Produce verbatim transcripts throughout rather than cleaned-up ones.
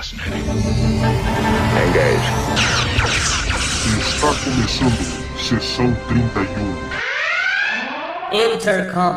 fascinating. Engage. Está começando Sessão trinta e um. Intercom.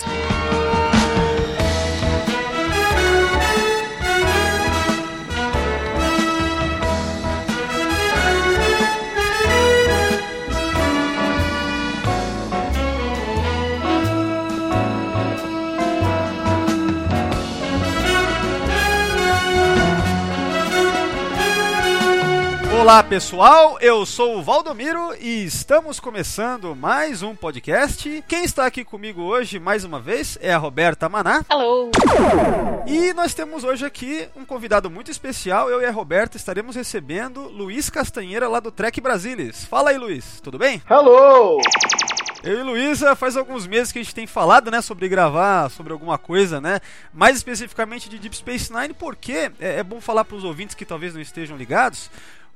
Olá pessoal, eu sou o Valdomiro e estamos começando mais um podcast. Quem está aqui comigo hoje, mais uma vez, é a Roberta Maná. Hello! E nós temos hoje aqui um convidado muito especial. Eu e a Roberta estaremos recebendo Luiz Castanheira lá do Trek Brasilis. Fala aí, Luiz, tudo bem? Hello! Eu e Luísa, faz alguns meses que a gente tem falado, né, sobre gravar sobre alguma coisa, né, mais especificamente de Deep Space Nine, porque é, é bom falar para os ouvintes que talvez não estejam ligados.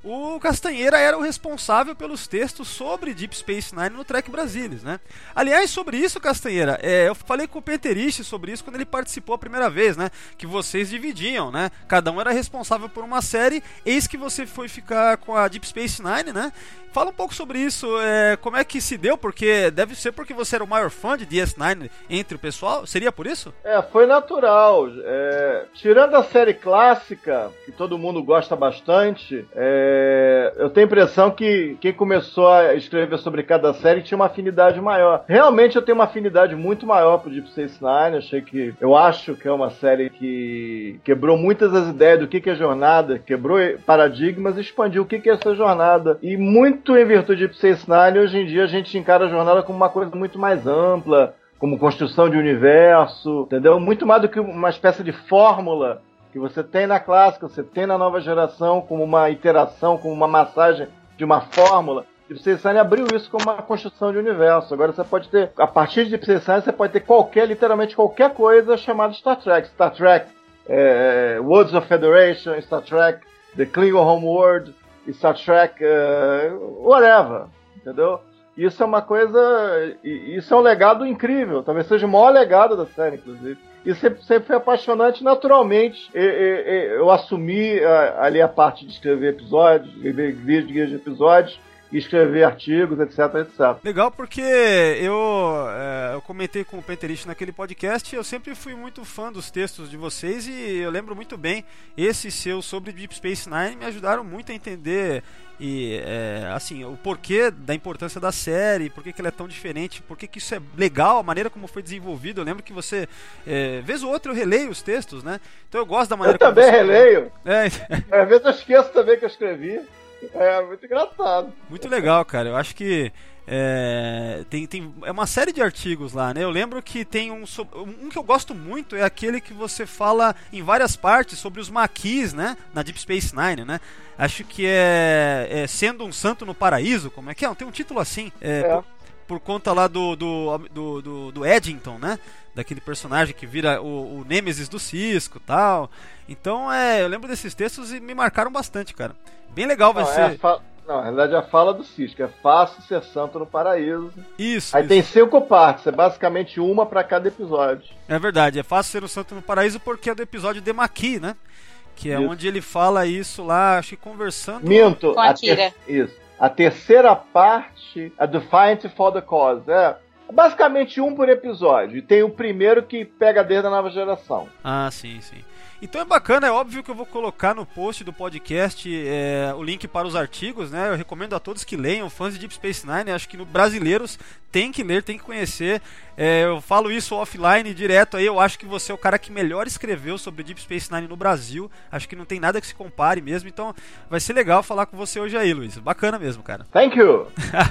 O Castanheira era o responsável pelos textos sobre Deep Space Nine no Trek Brasilis, né? Aliás, sobre isso, Castanheira, é, eu falei com o Peteriche sobre isso quando ele participou a primeira vez, né? Que vocês dividiam, né? Cada um era responsável por uma série, eis que você foi ficar com a Deep Space Nine, né? Fala um pouco sobre isso, é, como é que se deu, porque deve ser porque você era o maior fã de D S nove entre o pessoal, seria por isso? É, foi natural. É, tirando a série clássica, que todo mundo gosta bastante, é, eu tenho a impressão que quem começou a escrever sobre cada série tinha uma afinidade maior. Realmente eu tenho uma afinidade muito maior pro Deep Space Nine, achei que, eu acho que é uma série que quebrou muitas das ideias do que é jornada, quebrou paradigmas e expandiu o que é essa jornada. E muito em virtude de Deep Space Nine, hoje em dia a gente encara a jornada como uma coisa muito mais ampla, como construção de universo, entendeu? Muito mais do que uma espécie de fórmula que você tem na clássica, você tem na nova geração, como uma iteração, como uma massagem de uma fórmula. Deep Space Nine abriu isso como uma construção de universo. Agora você pode ter, a partir de Deep Space Nine, você pode ter qualquer, literalmente qualquer coisa chamada Star Trek. Star Trek, é, Worlds of Federation, Star Trek, The Klingon Homeworld, Star Trek, uh, whatever, entendeu? Isso é uma coisa, isso é um legado incrível, talvez seja o maior legado da série, inclusive. E sempre, sempre foi apaixonante, naturalmente. Eu, eu, eu assumi uh, ali a parte de escrever episódios, escrever vídeos, guias de episódios, e escrever artigos, etc, etcétera. Legal, porque eu, é, eu comentei com o Peterich naquele podcast, eu sempre fui muito fã dos textos de vocês e eu lembro muito bem, esses seus sobre Deep Space Nine me ajudaram muito a entender e, é, assim, o porquê da importância da série, por que ela é tão diferente, por que isso é legal, a maneira como foi desenvolvido. Eu lembro que você, é, vez ou outra eu releio os textos, né? Então eu gosto da maneira eu como também você... releio. É. Às vezes eu esqueço também que eu escrevi. É, muito engraçado. Muito legal, cara. Eu acho que é, tem, tem, é uma série de artigos lá, né? Eu lembro que tem um, um que eu gosto muito, é aquele que você fala em várias partes sobre os maquis, né? Na Deep Space Nine, né? Acho que é, é Sendo um Santo no Paraíso, como é que é? Tem um título assim, é, é. Por, por conta lá do, do, do, do, do Eddington, né? Daquele personagem que vira o, o Nêmesis do Cisco e tal. Então, é, eu lembro desses textos e me marcaram bastante, cara. Bem legal vai não, ser. É fa... Não, na realidade é a fala do Cisco. É fácil ser santo no paraíso. Isso. Aí isso. tem cinco partes. É basicamente uma pra cada episódio. É verdade. É fácil ser o santo no paraíso porque é do episódio de Maqui, né? Que é isso. onde ele fala isso lá, acho que conversando... Minto. Com a Kira. Ter... Isso. A terceira parte, a Defiant for the Cause. É basicamente um por episódio. E tem o primeiro que pega desde a nova geração. Ah, sim, sim. Então é bacana, é óbvio que eu vou colocar no post do podcast é, o link para os artigos, né? Eu recomendo a todos que leiam, fãs de Deep Space Nine, acho que no brasileiros tem que ler, tem que conhecer. É, eu falo isso offline, direto aí, eu acho que você é o cara que melhor escreveu sobre Deep Space Nine no Brasil, acho que não tem nada que se compare mesmo, então vai ser legal falar com você hoje aí, Luiz. Bacana mesmo, cara. Thank you!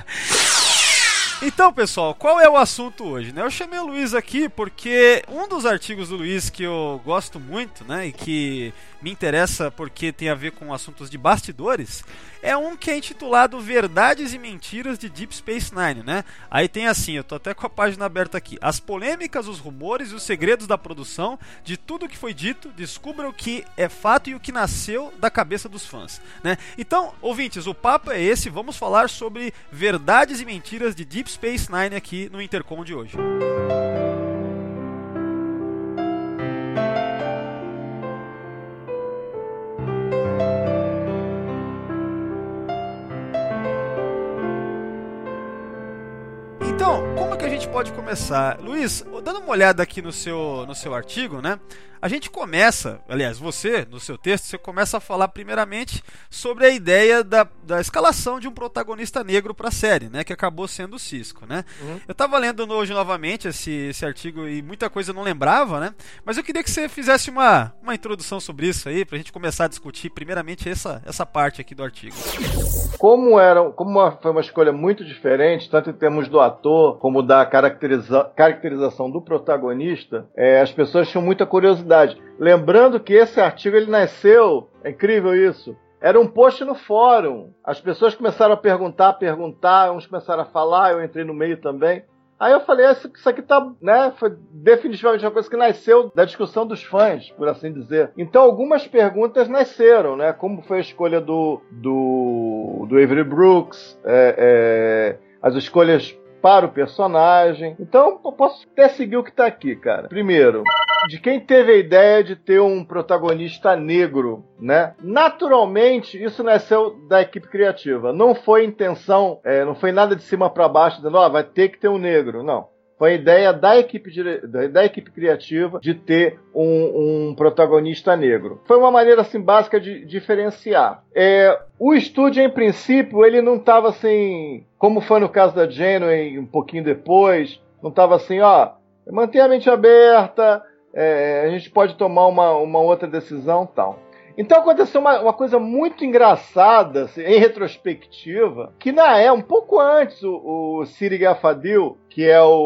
Então, pessoal, qual é o assunto hoje, né? Eu chamei o Luiz aqui porque um dos artigos do Luiz que eu gosto muito, né, e que me interessa porque tem a ver com assuntos de bastidores, é um que é intitulado Verdades e Mentiras de Deep Space Nine, né? Aí tem assim, eu tô até com a página aberta aqui: as polêmicas, os rumores e os segredos da produção, de tudo que foi dito, descubra o que é fato e o que nasceu da cabeça dos fãs, né? Então, ouvintes, o papo é esse, vamos falar sobre verdades e mentiras de Deep Space Nine aqui no Intercom de hoje. Então, como é que a gente pode começar? Luiz, dando uma olhada aqui no seu, no seu artigo, né? A gente começa, aliás, você, no seu texto, você começa a falar primeiramente sobre a ideia da, da escalação de um protagonista negro para a série, né? Que acabou sendo o Sisko, né? Uhum. Eu estava lendo hoje novamente esse, esse artigo e muita coisa eu não lembrava, né? Mas eu queria que você fizesse uma, uma introdução sobre isso aí, para a gente começar a discutir primeiramente essa, essa parte aqui do artigo. Como, era, como uma, foi uma escolha muito diferente, tanto em termos do ator como da caracteriza, caracterização do protagonista, é, as pessoas tinham muita curiosidade. Lembrando que esse artigo ele nasceu, é incrível isso, era um post no fórum. As pessoas começaram a perguntar, perguntar, uns começaram a falar, eu entrei no meio também. Aí eu falei, isso, isso aqui tá, né, foi definitivamente uma coisa que nasceu da discussão dos fãs, por assim dizer. Então algumas perguntas nasceram, né, como foi a escolha do, do, do Avery Brooks, é, é, as escolhas para o personagem. Então eu posso até seguir o que tá aqui, cara. Primeiro, de quem teve a ideia de ter um protagonista negro, né? Naturalmente, isso nasceu da equipe criativa. Não foi intenção, é, não foi nada de cima para baixo, dizendo, ó, oh, vai ter que ter um negro. Não. Foi a ideia da equipe, de, da equipe criativa de ter um, um protagonista negro. Foi uma maneira, assim, básica de diferenciar. É, o estúdio, em princípio, ele não estava assim, como foi no caso da Janeway, um pouquinho depois, não estava assim, ó, mantenha a mente aberta, é, a gente pode tomar uma, uma outra decisão e tal. Então aconteceu uma, uma coisa muito engraçada, assim, em retrospectiva, que na é um pouco antes o, o Siri Gafadil, que é o,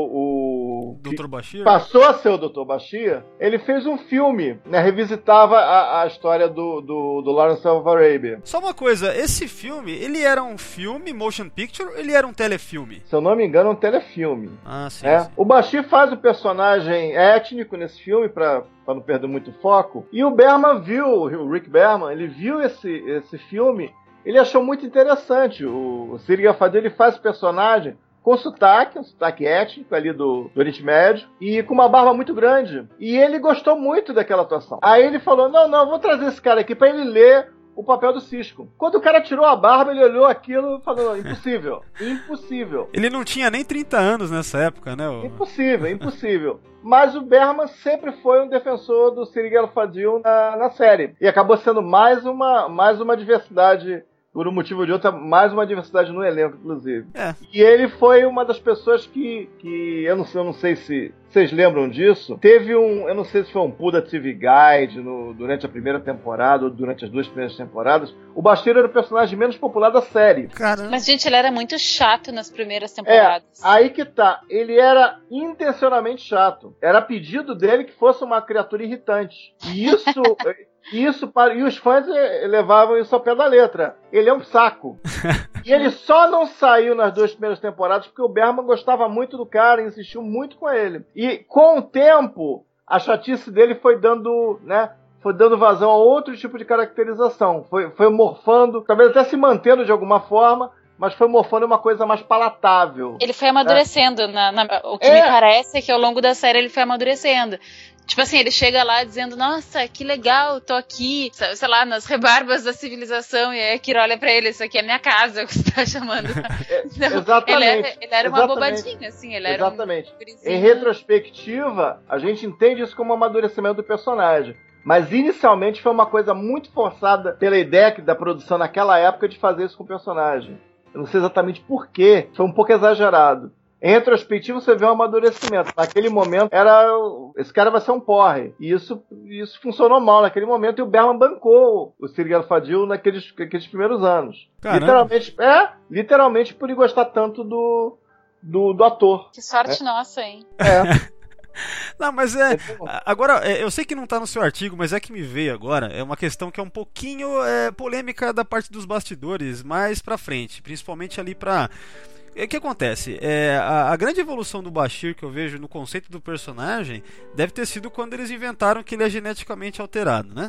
o doutor Bashir, passou a ser o doutor Bashir, ele fez um filme, né, revisitava a, a história do, do, do Lawrence of Arabia. Só uma coisa, esse filme, ele era um filme, motion picture, ou ele era um telefilme? Se eu não me engano, é um telefilme. Ah, sim, é. sim. O Bashir faz o personagem étnico nesse filme, pra, pra não perder muito foco, e o Berman viu, o Rick Berman, ele viu esse, esse filme, ele achou muito interessante. O, o Siri Gafadil, ele faz o personagem com sotaque, um sotaque étnico ali do, do Oriente Médio, e com uma barba muito grande. E ele gostou muito daquela atuação. Aí ele falou, não, não, vou trazer esse cara aqui pra ele ler o papel do Sisko. Quando o cara tirou a barba, ele olhou aquilo e falou, impossível, impossível. Ele não tinha nem trinta anos nessa época, né? O... Impossível, impossível. Mas o Berman sempre foi um defensor do Siri Gafadil na, na série. E acabou sendo mais uma, mais uma diversidade, por um motivo ou de outro, mais uma diversidade no elenco, inclusive. É. E ele foi uma das pessoas que, que eu, não sei, eu não sei se vocês lembram disso, teve um, eu não sei se foi um pull da T V Guide no, durante a primeira temporada ou durante as duas primeiras temporadas, o Bashir era o personagem menos popular da série. Caramba. Mas, gente, ele era muito chato nas primeiras temporadas. É, aí que tá, ele era intencionalmente chato. Era pedido dele que fosse uma criatura irritante. E isso... Isso para... E os fãs levavam isso ao pé da letra. Ele é um saco. E ele só não saiu nas duas primeiras temporadas porque o Berman gostava muito do cara e insistiu muito com ele. E com o tempo, a chatice dele foi dando, né, foi dando vazão a outro tipo de caracterização. Foi, foi morfando, talvez até se mantendo de alguma forma, mas foi morfando uma coisa mais palatável. Ele foi amadurecendo. É. Na, na, o que é. me parece é que ao longo da série ele foi amadurecendo. Tipo assim, ele chega lá dizendo, nossa, que legal, tô aqui, sei lá, nas rebarbas da civilização, e aí a Kira olha pra ele, isso aqui é minha casa, é o que você tá chamando. É, não, exatamente. Ele era, ele era uma exatamente. bobadinha, assim, ele exatamente. era um... Em retrospectiva, a gente entende isso como um amadurecimento do personagem. Mas inicialmente foi uma coisa muito forçada pela ideia da produção naquela época de fazer isso com o personagem. Eu não sei exatamente porquê, foi um pouco exagerado. Em retrospectiva, você vê um amadurecimento. Naquele momento, era esse cara vai ser um porre. E isso, isso funcionou mal naquele momento. E o Berman bancou o Siri Gafadil naqueles, naqueles primeiros anos. Caramba. Literalmente, é, literalmente por ele gostar tanto do, do, do ator. Que sorte é. nossa, hein? É. Não, mas é... Agora, eu sei que não tá no seu artigo, mas é que me veio agora. É uma questão que é um pouquinho é, polêmica da parte dos bastidores, mais pra frente. Principalmente ali pra... O que acontece? É, a, a grande evolução do Bashir que eu vejo no conceito do personagem deve ter sido quando eles inventaram que ele é geneticamente alterado, né?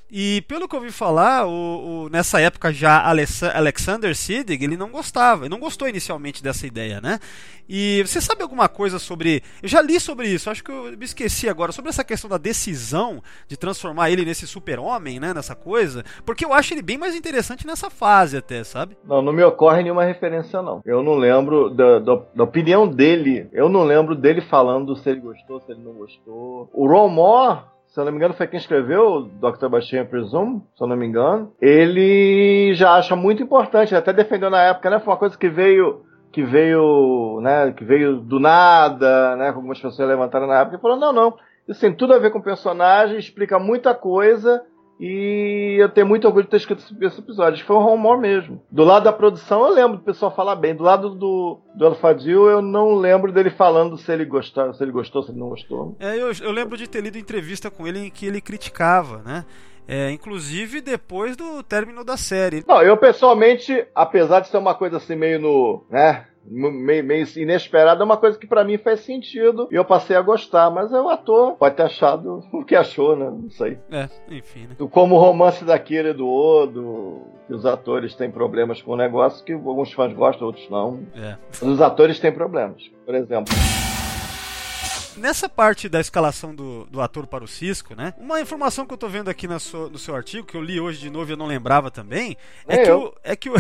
E pelo que eu ouvi falar, o, o, nessa época já Alexander Siddig, ele não gostava, ele não gostou inicialmente dessa ideia, né? E você sabe alguma coisa sobre... Eu já li sobre isso, acho que eu me esqueci agora, sobre essa questão da decisão de transformar ele nesse super-homem, né? Nessa coisa, porque eu acho ele bem mais interessante nessa fase até, sabe? Não, não me ocorre nenhuma referência, não. Eu não lembro da, da, da opinião dele, eu não lembro dele falando se ele gostou, se ele não gostou. O Ron Moore, se eu não me engano, foi quem escreveu o doutor Bastien Presume, se eu não me engano. Ele já acha muito importante, ele até defendeu na época, né? Foi uma coisa que veio, que veio, né? Que veio do nada, né? Que algumas pessoas levantaram na época e falaram, não, não, isso tem tudo a ver com o personagem, explica muita coisa e eu tenho muito orgulho de ter escrito esse episódio. Acho que foi um Ron Moore mesmo. Do lado da produção, eu lembro do pessoal falar bem. Do lado do, do Al-Fadil, eu não lembro dele falando se ele gostou, se ele gostou, se ele não gostou. É, eu, eu lembro de ter lido entrevista com ele em que ele criticava, né? É, inclusive depois do término da série. Não, eu pessoalmente, apesar de ser uma coisa assim meio no, né, meio, meio inesperada, é uma coisa que pra mim faz sentido e eu passei a gostar, mas o ator pode ter achado o que achou, né, não sei. É, enfim, né. Como o romance da Kira e do Odo, que os atores têm problemas com o negócio que alguns fãs gostam, outros não. É. Mas os atores têm problemas, por exemplo. Nessa parte da escalação do, do ator para o Cisco, né? Uma informação que eu tô vendo aqui na sua, no seu artigo, que eu li hoje de novo e eu não lembrava também, é, é que, o, é que o,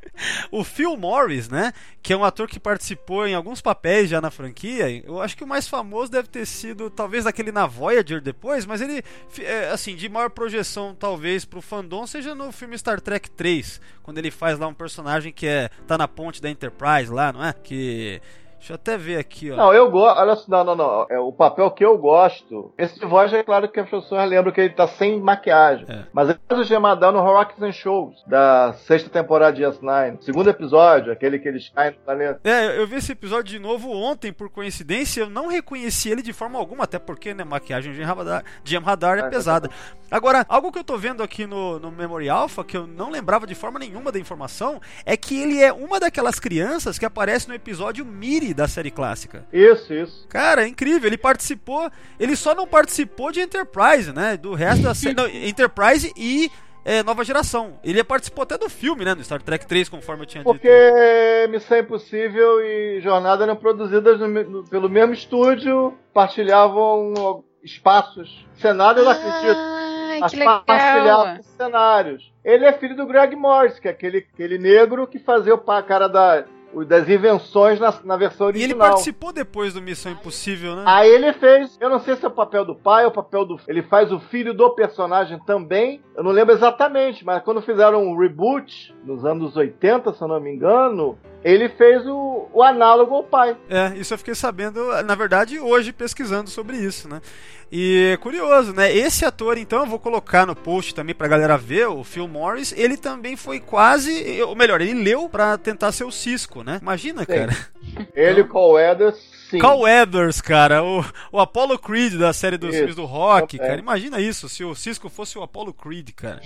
o Phil Morris, né? Que é um ator que participou em alguns papéis já na franquia. Eu acho que o mais famoso deve ter sido, talvez, aquele na Voyager depois, mas ele, assim, de maior projeção, talvez, pro fandom, seja no filme Star Trek três, quando ele faz lá um personagem que é, tá na ponte da Enterprise lá, não é? Que... Deixa eu até ver aqui, ó. Não, eu gosto. Olha só, não, não, não. É, o papel que eu gosto. Esse de voz é claro que as pessoas lembram que ele tá sem maquiagem. É. Mas ele faz o Gemadão no Rocks and Shows, da sexta temporada de S nove. Segundo episódio, aquele que eles caem no planeta. É, eu vi esse episódio de novo ontem, por coincidência. Eu não reconheci ele de forma alguma, até porque, né, maquiagem de Radar, de Radar é, é pesada. É. Agora, algo que eu tô vendo aqui no, no Memory Alpha, que eu não lembrava de forma nenhuma da informação, é que ele é uma daquelas crianças que aparece no episódio Miri da série clássica. Isso, isso. Cara, é incrível. Ele participou, ele só não participou de Enterprise, né? Do resto da série. Não, Enterprise e é, Nova Geração. Ele participou até do filme, né? No Star Trek três, conforme eu tinha Porque dito. Porque Missão Impossível e Jornada eram produzidas no, no, pelo mesmo estúdio, partilhavam espaços. Cenário, eu não acredito. Ai, que legal. Partilhavam cenários. Ele é filho do Greg Morris, que é aquele, aquele negro que fazia o pá, cara da... das invenções na, na versão original. E ele participou depois do Missão Impossível, né? Aí ele fez, eu não sei se é o papel do pai ou o papel do... Ele faz o filho do personagem também, eu não lembro exatamente, mas quando fizeram um reboot, nos anos oitenta, se eu não me engano, ele fez o, o análogo ao pai. É, isso eu fiquei sabendo, na verdade, hoje, pesquisando sobre isso, né? E é curioso, né? Esse ator, então, eu vou colocar no post também pra galera ver, o Phil Morris, ele também foi quase, ou melhor, ele leu pra tentar ser o Cisco, né? Imagina, sim, cara. Ele e o Carl Weathers, sim. Carl Weathers, cara, o, o Apollo Creed da série dos filmes do Rock, é. Cara. Imagina isso, se o Cisco fosse o Apollo Creed, cara.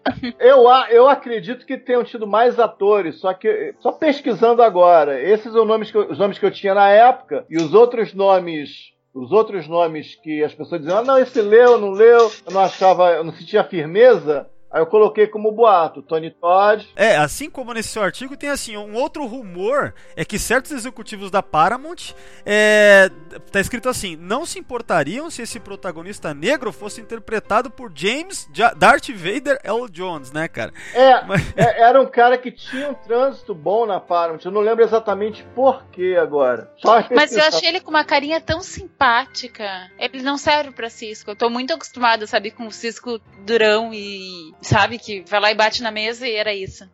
eu, eu acredito que tenham tido mais atores, só que, só pesquisando agora, esses são os nomes que eu, os nomes que eu tinha na época, e os outros nomes... Os outros nomes que as pessoas diziam, ah, não, esse leu, não leu, eu não achava, eu não sentia firmeza, aí eu coloquei como boato, Tony Todd. É, assim como nesse seu artigo, tem assim, um outro rumor, é que certos executivos da Paramount, é, tá escrito assim, não se importariam se esse protagonista negro fosse interpretado por James Darth Vader Earl Jones, né, cara? É, Mas... é, era um cara que tinha um trânsito bom na Paramount, eu não lembro exatamente por que agora. Só Mas eu achei ele com uma carinha tão simpática, ele não serve pra Cisco, eu tô muito acostumada, sabe, com o Cisco durão e... Sabe, que vai lá e bate na mesa e era isso.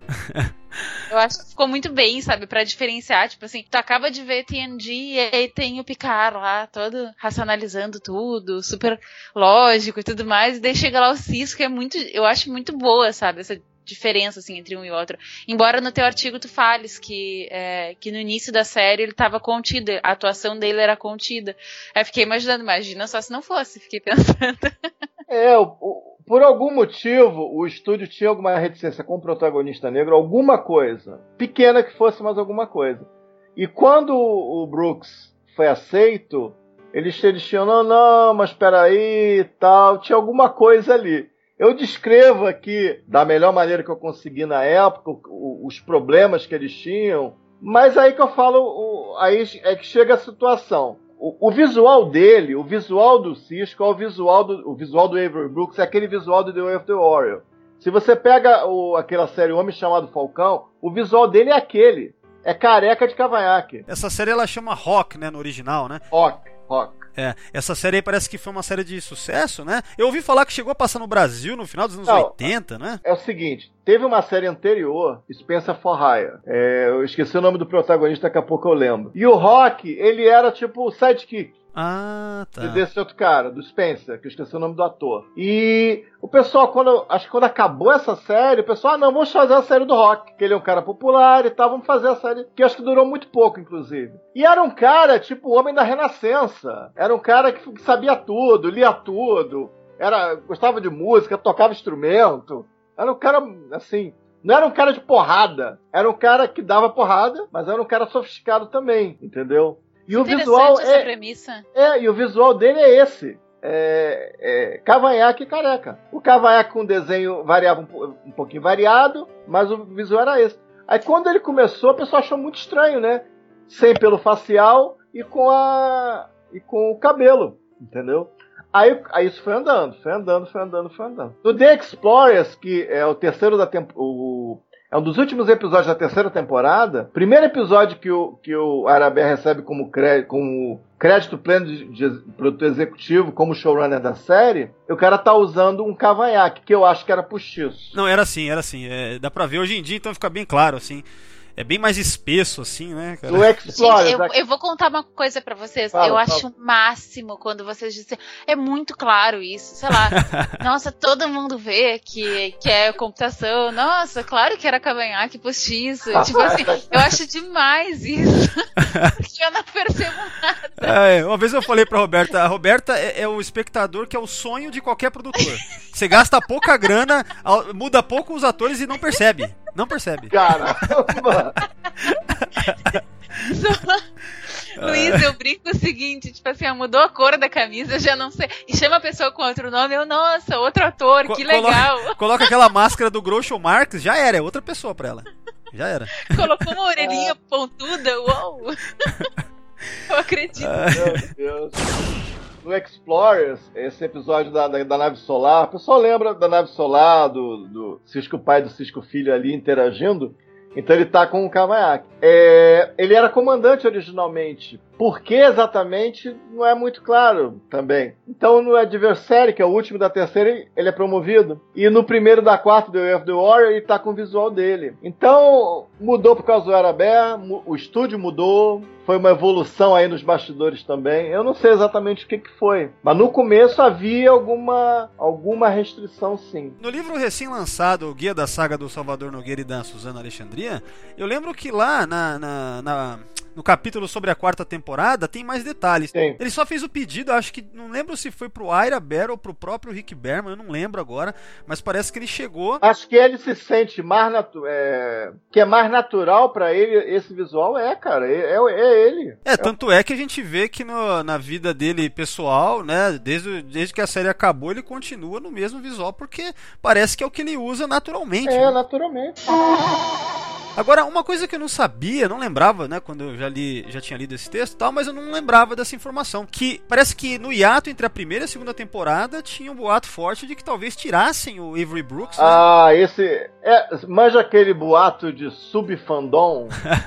Eu acho que ficou muito bem, sabe, pra diferenciar, tipo assim, tu acaba de ver T N G e aí tem o Picard lá, todo racionalizando tudo, super lógico e tudo mais, e daí chega lá o Cisco, que é muito, eu acho muito boa, sabe, essa diferença, assim, entre um e outro. Embora no teu artigo tu fales que, é, que no início da série ele tava contido, a atuação dele era contida. Aí fiquei imaginando, imagina só se não fosse, fiquei pensando. É, o, o Por algum motivo, o estúdio tinha alguma reticência com o protagonista negro, alguma coisa. Pequena que fosse, mas alguma coisa. E quando o Brooks foi aceito, eles, eles tinham, não, não, mas peraí, tal, tinha alguma coisa ali. Eu descrevo aqui, da melhor maneira que eu consegui na época, os problemas que eles tinham, mas aí que eu falo, aí é que chega a situação. O, o visual dele, o visual do Cisco, é o visual do, o visual do Avery Brooks, é aquele visual do The Way of the Warrior. Se você pega o, aquela série Homem Chamado Falcão, o visual dele é aquele. É careca de cavanhaque. Essa série ela chama Rock, né, no original, né? Rock, Rock. É, essa série aí parece que foi uma série de sucesso, né? Eu ouvi falar que chegou a passar no Brasil no final dos anos Não, oitenta, né? É o seguinte, teve uma série anterior, Spencer for Hire. É, eu esqueci o nome do protagonista, daqui a pouco eu lembro. E o Rock, ele era tipo o sidekick. Ah, tá. Desse outro cara, do Spencer, que eu esqueci o nome do ator. E o pessoal, quando, acho que quando acabou essa série, o pessoal, ah, não, vamos fazer a série do Rock, que ele é um cara popular e tal, vamos fazer a série, que acho que durou muito pouco, inclusive. E era um cara, tipo, o homem da Renascença. Era um cara que sabia tudo, lia tudo, era, gostava de música, tocava instrumento. Era um cara, assim, não era um cara de porrada. Era um cara que dava porrada, mas era um cara sofisticado também, entendeu? E o visual essa é, premissa. é, e o visual dele é esse. É, é cavanhaque e careca. O cavanhaque com desenho variava um, um pouquinho variado, mas o visual era esse. Aí quando ele começou, o pessoal achou muito estranho, né? Sem pelo facial e com a e com o cabelo, entendeu? Aí, aí isso foi andando, foi andando, foi andando, foi andando. No The Explorers, que é o terceiro da temporada, é um dos últimos episódios da terceira temporada. Primeiro episódio que o, que o Arabé recebe como crédito, como crédito pleno de, de produtor executivo, como showrunner da série, o cara tá usando um cavanhaque, que eu acho que era postiço. Não, era assim, era assim. É, dá pra ver hoje em dia, então fica bem claro, assim. É bem mais espesso, assim, né, cara? No Explorers, Gente, eu, eu vou contar uma coisa pra vocês. Fala, eu fala. acho o máximo quando vocês dizem. É muito claro isso. Sei lá. Nossa, todo mundo vê que, que é computação. Nossa, claro que era cavanhaque postiço. Tipo assim, eu acho demais isso. Eu não percebo nada. É, uma vez eu falei pra Roberta, a Roberta é, é o espectador que é o sonho de qualquer produtor. Você gasta pouca grana, muda pouco os atores e não percebe. Não percebe. Caramba! Luiz, eu brinco o seguinte, tipo assim, mudou a cor da camisa, já não sei. E chama a pessoa com outro nome, eu, nossa, outro ator, Co- que legal. Coloca, coloca aquela máscara do Groucho Marx, já era, é outra pessoa pra ela. Já era. Colocou uma orelhinha pontuda, uou. Eu acredito. Meu Deus. No Explorers, esse episódio da, da, da nave solar, o pessoal lembra da nave solar, do, do Cisco pai e do Cisco filho ali interagindo? Então ele tá com o cavanhaque. É, ele era comandante originalmente. Por que exatamente não é muito claro também. Então no Adversary, que é o último da terceira, ele é promovido. E no primeiro da quarta, The Way of the Warrior, ele tá com o visual dele. Então mudou por causa do Arabé, o estúdio mudou. Foi uma evolução aí nos bastidores também. Eu não sei exatamente o que, que foi. Mas no começo havia alguma, alguma restrição, sim. No livro recém-lançado, o Guia da Saga do Salvador Nogueira e da Suzana Alexandria, eu lembro que lá na, na, na, no capítulo sobre a quarta temporada tem mais detalhes. Sim. Ele só fez o pedido, acho que, não lembro se foi pro Ira Behr ou pro próprio Rick Berman, eu não lembro agora, mas parece que ele chegou... Acho que ele se sente mais natu- é, que é mais natural pra ele esse visual, é, cara, é, é, é ele. É, tanto é que a gente vê que no, na vida dele pessoal, né, desde, desde que a série acabou, ele continua no mesmo visual, porque parece que é o que ele usa naturalmente. É, né? naturalmente. Agora, uma coisa que eu não sabia, não lembrava, né, quando eu já li, já tinha lido esse texto e tal, mas eu não lembrava dessa informação, que parece que no hiato entre a primeira e a segunda temporada tinha um boato forte de que talvez tirassem o Avery Brooks, né? Ah, esse... É, manja aquele boato de sub-fandom,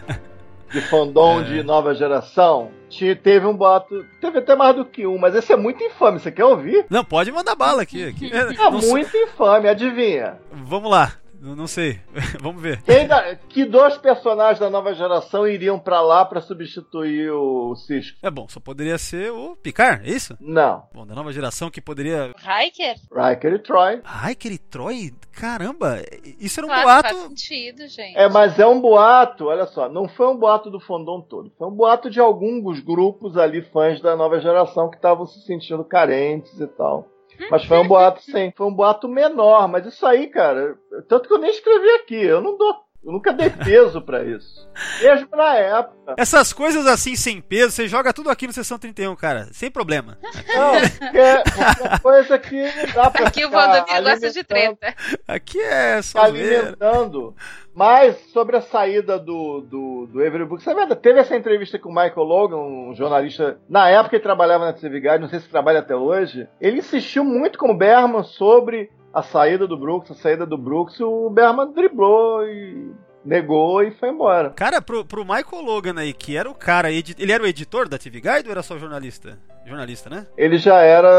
de fandom É. de nova geração? Tinha, teve um boato... Teve até mais do que um, mas esse é muito infame, você quer ouvir? Não, pode mandar bala aqui. aqui. É Não sei. muito infame, adivinha? Vamos lá, eu não sei, vamos ver. Quem da- que dois personagens da nova geração iriam pra lá pra substituir o Cisco? É bom, só poderia ser o Picard, é isso? Não. Bom, da nova geração que poderia... Riker? Riker e Troy. Riker e Troy? Caramba, isso era um Claro, boato... faz sentido, gente. É, mas é um boato, olha só, não foi um boato do fandom todo, foi um boato de alguns grupos ali, fãs da nova geração, que estavam se sentindo carentes e tal. Mas foi um boato, sim, foi um boato menor, mas isso aí, cara, tanto que eu nem escrevi aqui, eu não dou Eu nunca dei peso pra isso. Mesmo na época. Essas coisas assim, sem peso, você joga tudo aqui no Sessão trinta e um, cara. Sem problema. Não, porque é coisa que dá pra aqui o Valdomiro gosta de treta. Aqui é só alimentando. Mas, sobre a saída do, do, do Avery Brooks, é verdade, teve essa entrevista com o Michael Logan, um jornalista, na época ele trabalhava na T V Guide, não sei se trabalha até hoje. Ele insistiu muito com o Berman sobre a saída do Brooks, a saída do Brooks, o Berman driblou e negou e foi embora. Cara, pro, pro Michael Logan aí, que era o cara, ele era o editor da T V Guide ou era só jornalista? Jornalista, né? Ele já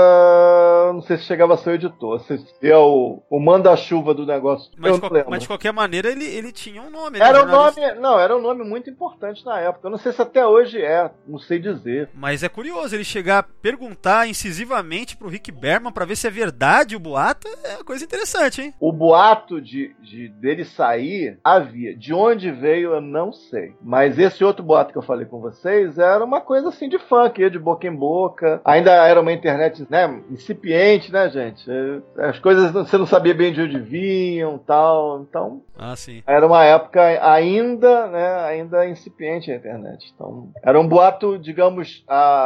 era... não sei se chegava a ser o editor, se é o, o manda-chuva do negócio. Mas, qual, mas de qualquer maneira ele, ele tinha um nome. Era um nome, não, era um nome muito importante na época. Eu não sei se até hoje é, não sei dizer. Mas é curioso ele chegar a perguntar incisivamente pro Rick Berman pra ver se é verdade o boato, é uma coisa interessante, hein? O boato de, de dele sair havia. De onde veio eu não sei. Mas esse outro boato que eu falei com vocês era uma coisa assim de funk, de boca em boca. Ainda era uma internet, né, incipiente, né, gente? As coisas você não sabia bem de onde vinham, tal, então... Ah, sim. Era uma época ainda, né, ainda incipiente a internet. Então, era um boato, digamos,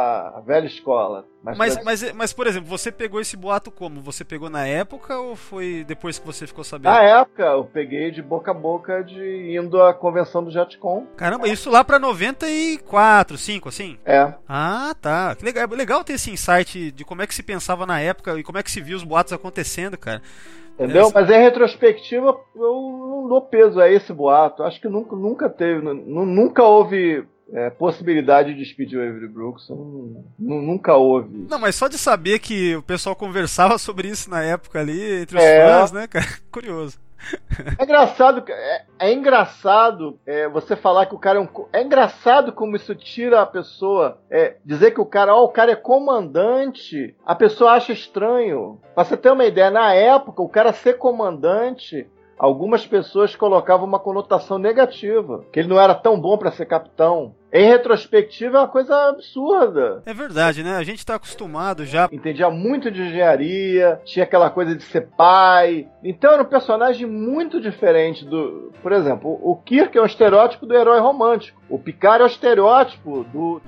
a velha escola. Mas, mas, mas, mas, por exemplo, você pegou esse boato como? Você pegou na época ou foi depois que você ficou sabendo? Na época, eu peguei de boca a boca de indo à convenção do JetCon. Caramba, isso lá pra noventa e quatro, cinco, assim? É. Ah, tá. Que legal, legal ter esse insight de como é que se pensava na época e como é que se viu os boatos acontecendo, cara. Entendeu? Essa... Mas em retrospectiva, eu não dou peso a esse boato. Acho que nunca, nunca teve, nunca houve... É, possibilidade de despedir o Avery Brooks, não, nunca houve isso. Não, mas só de saber que o pessoal conversava sobre isso na época ali, entre os é. fãs, né, cara? Curioso. É engraçado, é, é engraçado é, você falar que o cara é um... É engraçado como isso tira a pessoa, é, dizer que o cara, ó, o cara é comandante, a pessoa acha estranho. Pra você ter uma ideia, na época, o cara ser comandante... Algumas pessoas colocavam uma conotação negativa, que ele não era tão bom para ser capitão. Em retrospectiva é uma coisa absurda. É verdade, né? A gente tá acostumado já. Entendia muito de engenharia, tinha aquela coisa de ser pai. Então era um personagem muito diferente do... Por exemplo, o Kirk é um estereótipo do herói romântico. O Picard é o estereótipo do,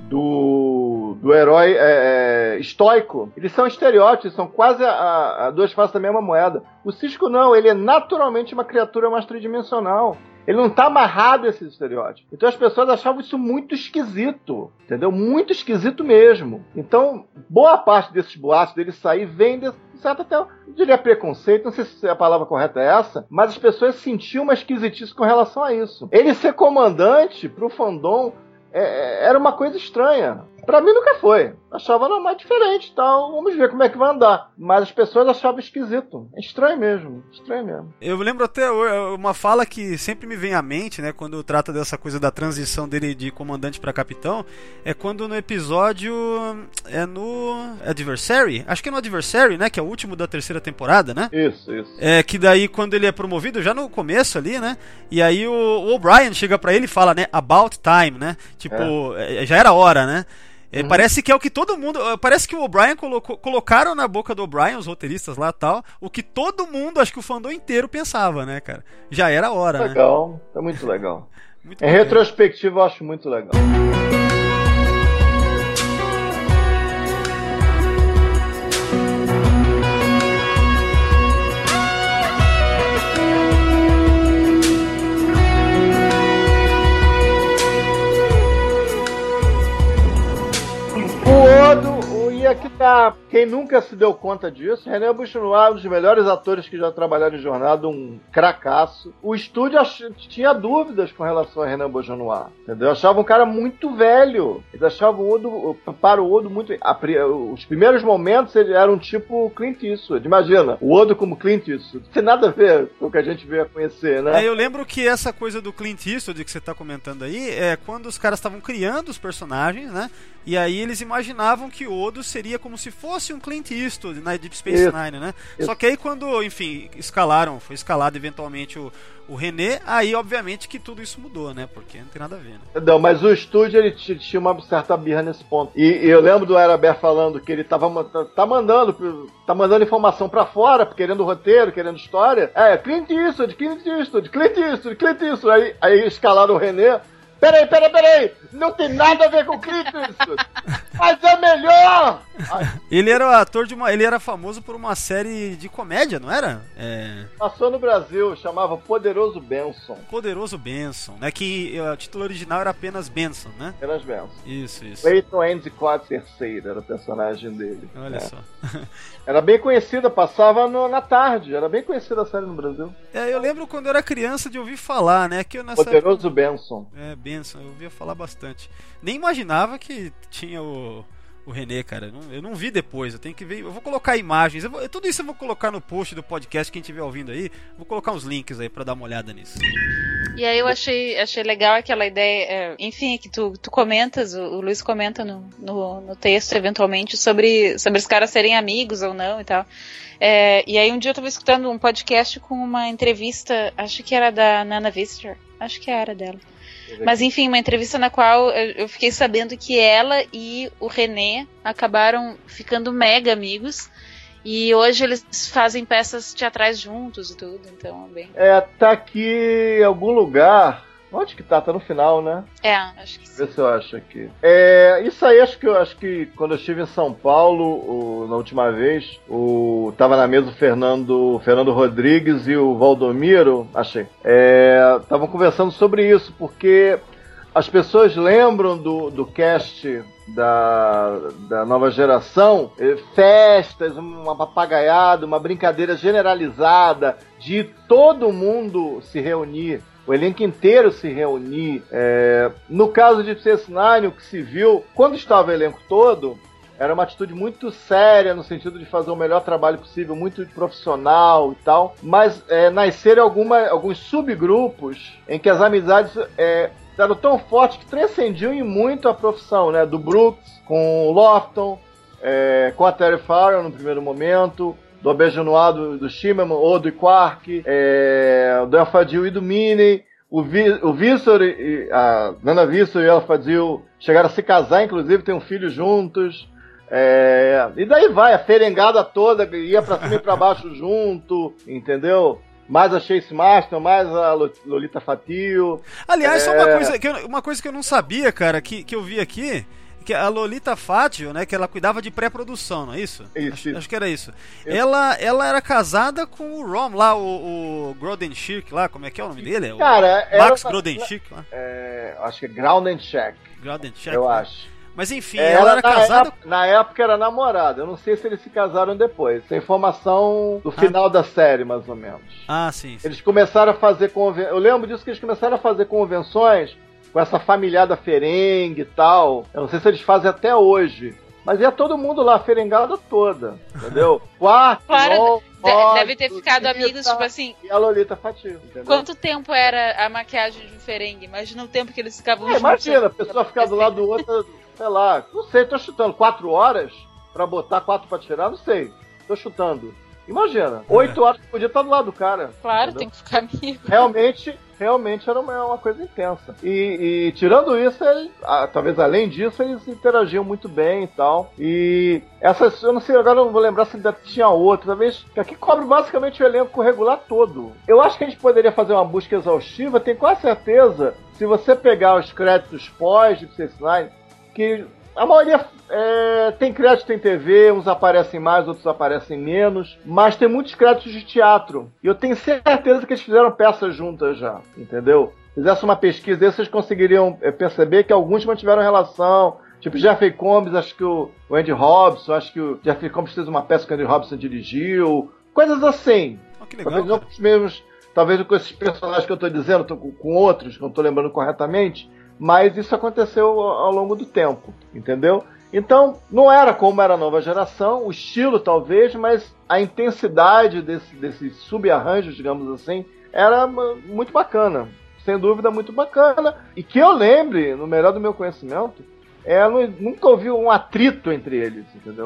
do, do herói é, é, estoico. Eles são estereótipos, são quase a, a duas faces da mesma moeda. O Sisko não, ele é naturalmente uma criatura mais tridimensional. Ele não tá amarrado a esse estereótipo. Então as pessoas achavam isso muito esquisito, entendeu? Muito esquisito mesmo. Então, boa parte desses boatos dele sair vem desse certo até, eu diria preconceito, não sei se a palavra correta é essa, mas as pessoas sentiam uma esquisitice com relação a isso. Ele ser comandante pro fandom é, era uma coisa estranha. Pra mim nunca foi. Achava não, mais diferente e tal. Vamos ver como é que vai andar. Mas as pessoas achavam esquisito. É estranho mesmo. Estranho mesmo. Eu lembro até uma fala que sempre me vem à mente, né? Quando trata dessa coisa da transição dele de comandante pra capitão. É quando no episódio... É no... Adversary? Acho que é no Adversary, né? Que é o último da terceira temporada, né? Isso, isso. É que daí quando ele é promovido, já no começo ali, né? E aí o, o O'Brien chega pra ele e fala, né? About time, né? Tipo, é. já era hora, né? É, uhum. Parece que é o que todo mundo... Parece que o O'Brien colocou... Colocaram na boca do O'Brien, os roteiristas lá e tal, o que todo mundo, acho que o fandom inteiro pensava, né, cara? Já era a hora, legal. né? É muito legal. Muito em bem. Retrospectiva eu acho muito legal. O Odo, e aqui tá, quem nunca se deu conta disso, René Buchnois, um dos melhores atores que já trabalharam em Jornada, um cracaço. O estúdio ach... tinha dúvidas com relação a René Buchnois, entendeu? Achava um cara muito velho. Eles achavam o Odo, para o Odo muito... Os primeiros momentos ele era um tipo Clint Eastwood. Imagina, o Odo como Clint Eastwood. Não tem nada a ver com o que a gente veio a conhecer, né? É, eu lembro que essa coisa do Clint Eastwood que você tá comentando aí, é quando os caras estavam criando os personagens, né? E aí eles imaginavam que o Odo seria como como se fosse um Clint Eastwood na Deep Space Isso. Nine, né? Isso. Só que aí quando, enfim, escalaram, foi escalado eventualmente o, o René, aí obviamente que tudo isso mudou, né? Porque não tem nada a ver, né? Não, mas o estúdio, ele tinha uma certa birra nesse ponto. E, e eu lembro do Araber falando que ele tava tá mandando, tá mandando informação pra fora, querendo roteiro, querendo história. É, Clint Eastwood, Clint Eastwood, Clint Eastwood, Clint Eastwood. Aí, aí escalaram o René. Peraí, peraí, peraí! Não tem nada a ver com o Clint Eastwood! Mas é melhor! Ele era o ator de uma. Ele era famoso por uma série de comédia, não era? É... Passou no Brasil, chamava Poderoso Benson. Poderoso Benson, né? Que o título original era apenas Benson, né? Apenas Benson. Isso, isso. Clayton Endicott terceiro era o personagem dele. Olha é. só. Era bem conhecida, passava no, na tarde. Era bem conhecida a série no Brasil. É, eu lembro quando eu era criança de ouvir falar, né? Que eu nessa Poderoso época... Benson. É, Benson, eu ouvia falar bastante. Nem imaginava que tinha o, o René, cara. Eu não, eu não vi depois, eu tenho que ver. Eu vou colocar imagens. Eu vou, tudo isso eu vou colocar no post do podcast, quem estiver ouvindo aí. Vou colocar uns links aí pra dar uma olhada nisso. E aí eu achei, achei legal aquela ideia, é, enfim, que tu, tu comentas, o, o Luiz comenta no, no, no texto, eventualmente, sobre, sobre os caras serem amigos ou não e tal. É, e aí um dia eu tava escutando um podcast com uma entrevista, acho que era da Nana Vistor, acho que era dela. Mas enfim, uma entrevista na qual eu fiquei sabendo que ela e o René acabaram ficando mega amigos. E hoje eles fazem peças teatrais juntos e tudo, então é bem... É, tá aqui em algum lugar... Onde que tá? Tá no final, né? É, acho que sim. Vê se eu acho aqui. É, isso aí, acho que eu acho que quando eu estive em São Paulo, o, na última vez, o, tava na mesa o Fernando, Fernando Rodrigues e o Valdomiro, achei. Estavam é, conversando sobre isso, porque as pessoas lembram do, do cast da, da nova geração, festas, uma papagaiada, uma brincadeira generalizada de todo mundo se reunir, o elenco inteiro se reunir. É, no caso de Deep Space Nine, o que se viu, quando estava o elenco todo, era uma atitude muito séria, no sentido de fazer o melhor trabalho possível, muito profissional e tal, mas é, nasceram alguma, alguns subgrupos em que as amizades é, eram tão fortes que transcendiam em muito a profissão, né? Do Brooks com o Lofton, é, com a Terry Farrell no primeiro momento, do Aubergenois do, do Shimerman, ou do Quark, é, do Elfadil e do Minnie, o, Vi, o Visor, e, a Nana Visor e o Elfadil chegaram a se casar, inclusive, tem um filho juntos, é, e daí vai, a ferengada toda ia pra cima e pra baixo junto, entendeu? Mais a Chase Marston, mais a Lolita Fatio. Aliás, é... só uma coisa, que eu, uma coisa que eu não sabia, cara, que, que eu vi aqui, que a Lolita Fatio, né, que ela cuidava de pré-produção, não é isso? Isso, acho, isso. acho que era isso. isso. Ela, ela era casada com o Rom lá, o, o Grodenchik lá, como é que é o nome dele? Cara, o Max ela, Grodenchik lá. É, acho que é Grodenchik. Grodenchik. Eu né? acho. Mas enfim, é, ela, ela era na casada... Época, na época era namorada. Eu não sei se eles se casaram depois. Essa informação do final ah. da série, mais ou menos. Ah, sim, sim. Eles começaram a fazer convenções... Eu lembro disso, que eles começaram a fazer convenções com essa familiada Ferengue e tal. Eu não sei se eles fazem até hoje. Mas ia todo mundo lá, a ferengada toda. Entendeu? Quarto, claro, Long, de, Rock, deve ter ficado Lolita, amigos, tipo assim... E a Lolita Fatio, entendeu? Quanto tempo era a maquiagem de um Ferengue? Imagina o tempo que eles ficavam é, juntos. Imagina, a pessoa ficar do lado do outro... Sei lá, não sei, tô chutando quatro horas pra botar quatro pra tirar, não sei. Tô chutando. Imagina, oito horas podia estar do lado do cara. Claro, entendeu? Tem que ficar amigo. Realmente, realmente era uma, uma coisa intensa. E, e tirando isso, ele, ah, talvez além disso, eles interagiam muito bem e tal. E essas, eu não sei, agora eu não vou lembrar se ainda tinha outra. Talvez, que aqui cobre basicamente o elenco regular todo. Eu acho que a gente poderia fazer uma busca exaustiva, tenho quase certeza, se você pegar os créditos pós de Deep Space Nine, que a maioria é, tem crédito em T V, uns aparecem mais, outros aparecem menos, mas tem muitos créditos de teatro. E eu tenho certeza que eles fizeram peças juntas já, entendeu? Fizesse uma pesquisa aí, vocês conseguiriam perceber que alguns mantiveram relação. Tipo, Jeffrey Combs, acho que o, o Andy Robson, acho que o Jeffrey Combs fez uma peça que o Andy Robson dirigiu. Coisas assim. Oh, que legal, talvez não com os mesmos, talvez com esses personagens que eu tô dizendo, tô com, com outros, que eu não tô lembrando corretamente. Mas isso aconteceu ao longo do tempo, entendeu? Então, não era como era a nova geração, o estilo talvez, mas a intensidade desse, desses subarranjos, digamos assim, era muito bacana. Sem dúvida, muito bacana. E que eu lembre, no melhor do meu conhecimento, é, eu nunca ouvi um atrito entre eles, entendeu?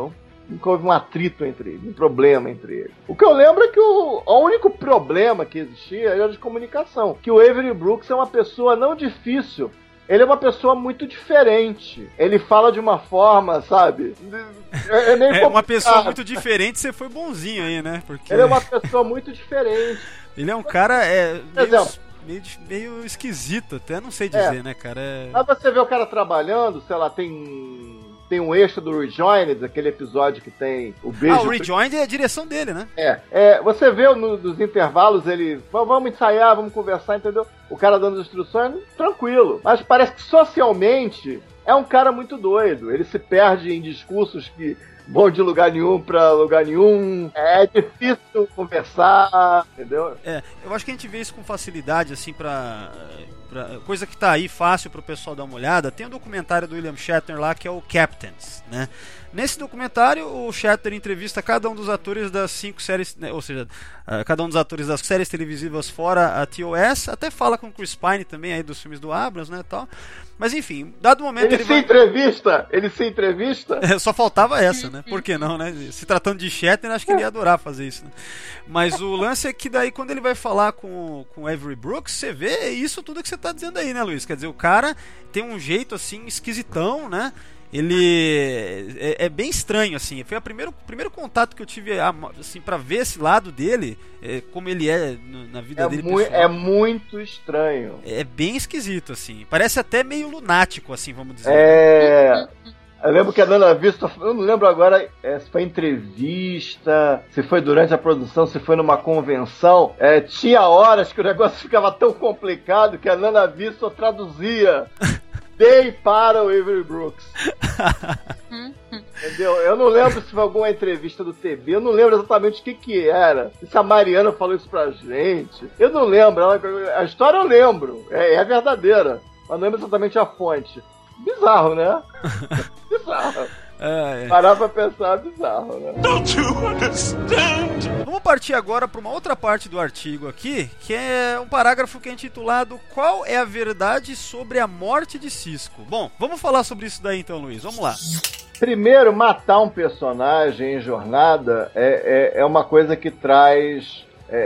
nunca houve um atrito entre eles, um problema entre eles. O que eu lembro é que o, o único problema que existia era de comunicação, que o Avery Brooks é uma pessoa não difícil. Ele é uma pessoa muito diferente. Ele fala de uma forma, sabe? É, é, meio é uma pessoa muito diferente, você foi bonzinho aí, né? Porque... Ele é uma pessoa muito diferente. Ele é um cara é, meio, meio, meio esquisito, até não sei dizer, é. né, cara? É... Aí você vê o cara trabalhando, sei lá, tem... Tem um extra do Rejoined, aquele episódio que tem o beijo... Ah, o Rejoined é a direção dele, né? É. é você vê no, nos intervalos ele... Vamos ensaiar, vamos conversar, entendeu? O cara dando as instruções, tranquilo. Mas parece que socialmente é um cara muito doido. Ele se perde em discursos que vão de lugar nenhum pra lugar nenhum. É difícil conversar, entendeu? É, eu acho que a gente vê isso com facilidade, assim, pra... coisa que tá aí fácil pro pessoal dar uma olhada. Tem um documentário do William Shatner lá que é o Captains, né? Nesse documentário o Shatner entrevista cada um dos atores das cinco séries, né? Ou seja, uh, cada um dos atores das séries televisivas fora a T O S, até fala com o Chris Pine também aí dos filmes do Abrams, né, tal. Mas enfim, dado momento ele, ele se vai... entrevista, ele se entrevista. É, só faltava essa, né? Por que não, né? Se tratando de Shatner, acho que ele ia adorar fazer isso, né? Mas o lance é que daí quando ele vai falar com, com o Avery Brooks, você vê isso tudo que você tá dizendo aí, né, Luiz? Quer dizer, o cara tem um jeito assim esquisitão, né? Ele é, é bem estranho, assim. Foi o primeiro, primeiro contato que eu tive, assim, pra ver esse lado dele, é, como ele é no, na vida é dele mu- pessoal. É muito estranho. É bem esquisito, assim. Parece até meio lunático, assim, vamos dizer. É... Eu lembro que a Nana Vista, eu não lembro agora é, se foi entrevista, se foi durante a produção, se foi numa convenção. É, tinha horas que o negócio ficava tão complicado que a Nana Vista traduzia bem para o Avery Brooks. Entendeu? Eu não lembro se foi alguma entrevista do T V, eu não lembro exatamente o que que era. Se a Mariana falou isso pra gente. Eu não lembro, a história eu lembro, é, é verdadeira, mas não lembro exatamente a fonte. Bizarro, né? Bizarro. É, é. Parar pra pensar, bizarro, né? Don't you understand? Vamos partir agora para uma outra parte do artigo aqui, que é um parágrafo que é intitulado Qual é a verdade sobre a morte de Sisko? Bom, vamos falar sobre isso daí então, Luiz. Vamos lá. Primeiro, matar um personagem em jornada é, é, é uma coisa que traz...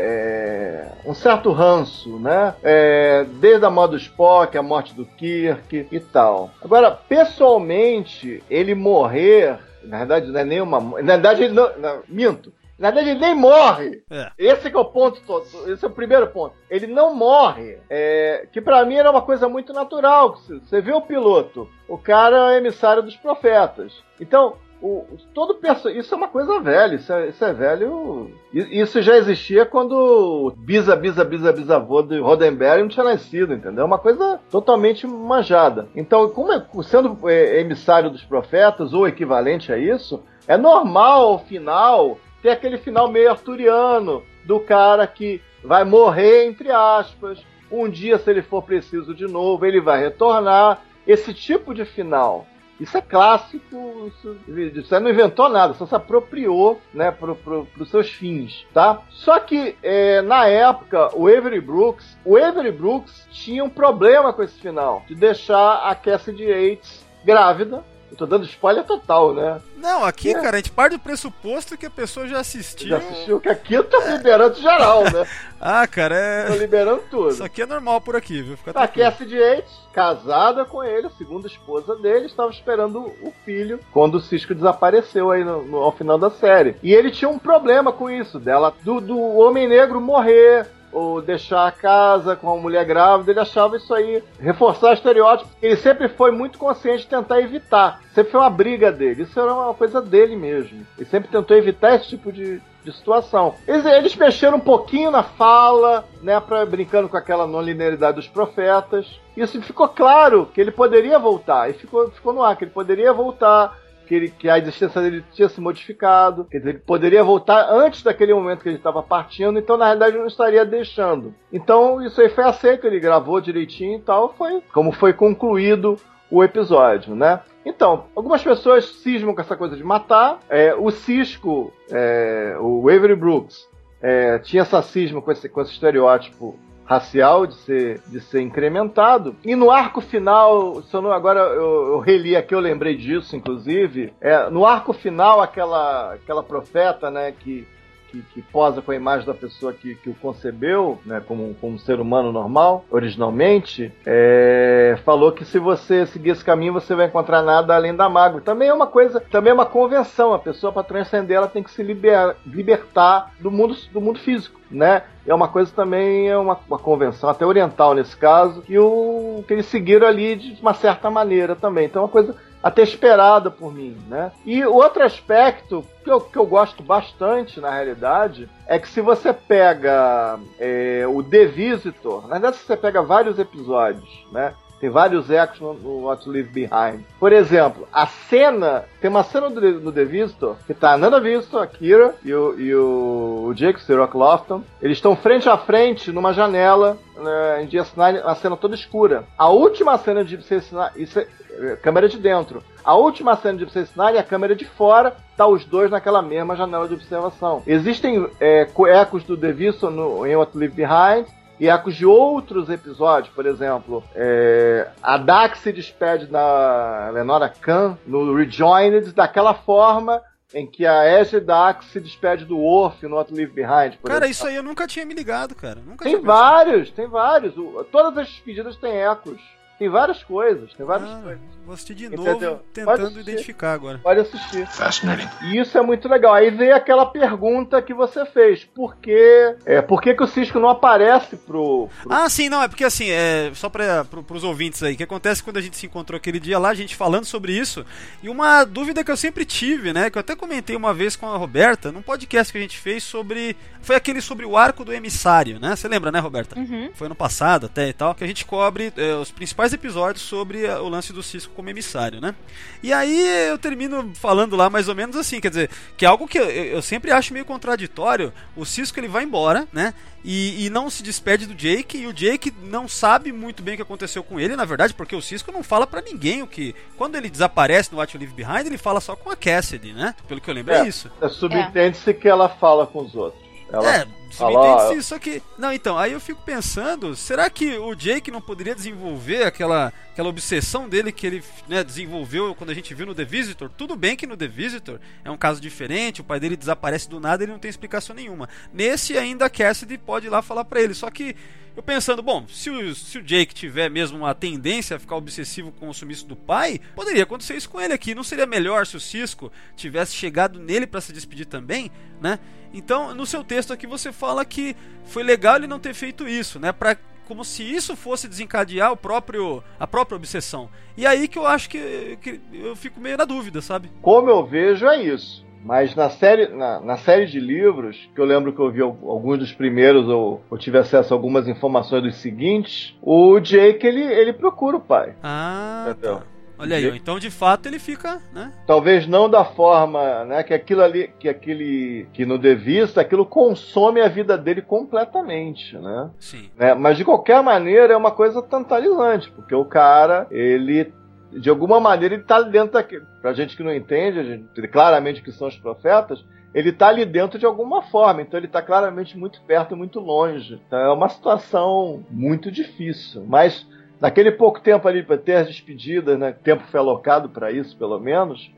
É, um certo ranço, né? É, desde a morte do Spock, a morte do Kirk e tal. Agora, pessoalmente, ele morrer, na verdade não é nenhuma... Na verdade ele não... não minto. Na verdade ele nem morre. É. Esse que é o ponto todo. Esse é o primeiro ponto. Ele não morre. É, que pra mim era uma coisa muito natural. Você vê o piloto. O cara é emissário dos profetas. Então... O, todo perso... Isso é uma coisa velha, isso é, isso é velho. Isso já existia quando o bisa, bisa, bisa, bisavô de Roddenberry não tinha nascido, entendeu? É uma coisa totalmente manjada. Então, como é, sendo é, emissário dos profetas, ou equivalente a isso, é normal, ao final, ter aquele final meio arturiano, do cara que vai morrer, entre aspas. Um dia, se ele for preciso de novo, ele vai retornar. Esse tipo de final. Isso é clássico, isso, você não inventou nada, só se apropriou, né, para pro, os seus fins, tá? Só que, é, na época, o Avery Brooks, o Avery Brooks tinha um problema com esse final, de deixar a Cassidy Yates grávida. Eu tô dando spoiler total, né? Não, aqui, é. cara, a gente parte do pressuposto que a pessoa já assistiu. Já assistiu, que aqui eu tô liberando geral, né? Ah, cara, é... Tô liberando tudo. Isso aqui é normal por aqui, viu? Fica a Cassidy Yates, casada com ele, a segunda esposa dele, estava esperando o filho quando o Sisko desapareceu aí no, no, ao final da série. E ele tinha um problema com isso, dela, do, do Homem Negro morrer, ou deixar a casa com uma mulher grávida. Ele achava isso aí, reforçar estereótipos. Ele sempre foi muito consciente de tentar evitar. Sempre foi uma briga dele. Isso era uma coisa dele mesmo. Ele sempre tentou evitar esse tipo de, de situação. Eles, eles mexeram um pouquinho na fala, né, pra, brincando com aquela não-linearidade dos profetas. Isso ficou claro que ele poderia voltar. E ficou, ficou no ar, que ele poderia voltar. Que, ele, que a existência dele tinha se modificado, quer dizer, ele poderia voltar antes daquele momento que ele estava partindo, então na realidade ele não estaria deixando. Então isso aí foi aceito, ele gravou direitinho e tal, foi como foi concluído o episódio, né? Então, algumas pessoas cismam com essa coisa de matar, é, o Sisko, é, o Avery Brooks, é, tinha essa cisma com esse, com esse estereótipo racial de ser, de ser incrementado. E no arco final, se eu não, agora eu, eu reli aqui, eu lembrei disso, inclusive, é, no arco final, aquela, aquela profeta, né, que Que, que posa com a imagem da pessoa que, que o concebeu, né, como, como um ser humano normal, originalmente, é, falou que se você seguir esse caminho, você vai encontrar nada além da mágoa. Também é uma coisa, também é uma convenção. A pessoa, para transcender, ela tem que se liber, libertar do mundo, do mundo físico, né? É uma coisa também, é uma, uma convenção, até oriental nesse caso, que, o, que eles seguiram ali de uma certa maneira também. Então é uma coisa até esperada por mim, né? E o outro aspecto que eu, que eu gosto bastante, na realidade, é que se você pega é, o The Visitor, na verdade, se você pega vários episódios, né? Tem vários ecos no, no What to Leave Behind. Por exemplo, a cena... Tem uma cena do, do The Visitor que tá a Nana Visitor, a Kira e o, e o, o Jake, o Cirroc Lofton. Eles estão frente a frente numa janela, né, em D S nove, uma cena toda escura. A última cena de D S nove... Isso é, é câmera de dentro. A última cena de D S nove é a câmera de fora, tá os dois naquela mesma janela de observação. Existem é, ecos do The Visitor no, em What to Leave Behind, e ecos de outros episódios, por exemplo, é, a Dax se despede da Lenora Khan no Rejoined daquela forma em que a Ashley Dax se despede do Worf no What to Leave Behind. Cara, exemplo. Isso aí eu nunca tinha me ligado, cara. Nunca tem vários, tem vários. O, todas as despedidas têm ecos. Tem várias coisas, tem várias ah, coisas. Vou assistir de novo, entendeu? Tentando identificar agora. Pode assistir. Fascinating. E isso é muito legal. Aí veio aquela pergunta que você fez. Por que, é, por que, que o Cisco não aparece pro, pro... Ah, sim, não, é porque assim, é, só para pro, pros ouvintes aí, o que acontece quando a gente se encontrou aquele dia lá, a gente falando sobre isso, e uma dúvida que eu sempre tive, né, que eu até comentei uma vez com a Roberta, num podcast que a gente fez sobre, foi aquele sobre o arco do emissário, né, você lembra, né, Roberta? Uhum. Foi ano passado até e tal, que a gente cobre é, os principais episódios sobre a, o lance do Cisco como emissário, né? E aí eu termino falando lá mais ou menos assim, quer dizer, que é algo que eu, eu sempre acho meio contraditório. O Cisco, ele vai embora, né? E, e não se despede do Jake, e o Jake não sabe muito bem o que aconteceu com ele, na verdade, porque o Cisco não fala pra ninguém o que... Quando ele desaparece no What You Leave Behind, ele fala só com a Cassidy, né? Pelo que eu lembro é, é isso. É, subentende-se é. que ela fala com os outros. Ela é, subentende-se isso aqui. Não, então, aí eu fico pensando, será que o Jake não poderia desenvolver aquela, aquela obsessão dele que ele, né, desenvolveu quando a gente viu no The Visitor? Tudo bem que no The Visitor é um caso diferente, o pai dele desaparece do nada e ele não tem explicação nenhuma. Nesse ainda a Cassidy pode ir lá falar pra ele, só que eu pensando, bom, se o, se o Jake tiver mesmo uma tendência a ficar obsessivo com o sumiço do pai, poderia acontecer isso com ele aqui. Não seria melhor se o Cisco tivesse chegado nele pra se despedir também, né? Então, no seu texto aqui você fala que foi legal ele não ter feito isso, né? Pra, como se isso fosse desencadear o próprio, a própria obsessão. E aí que eu acho que, que eu fico meio na dúvida, sabe? Como eu vejo é isso. Mas na série, na, na série de livros, que eu lembro que eu vi alguns dos primeiros, ou eu tive acesso a algumas informações dos seguintes, o Jake, ele, ele procura o pai. Ah, entendeu? Tá. Olha aí, então de fato ele fica, né? Talvez não da forma, né, que aquilo ali, que aquele, que no The Vista, aquilo consome a vida dele completamente, né? Sim. Né? Mas de qualquer maneira é uma coisa tantalizante, porque o cara, ele, de alguma maneira, ele tá ali dentro daquele, pra gente que não entende, a gente, claramente que são os profetas, ele tá ali dentro de alguma forma, então ele tá claramente muito perto e muito longe. Então é uma situação muito difícil, mas naquele pouco tempo ali para ter as despedidas, né, tempo foi alocado para isso, pelo menos,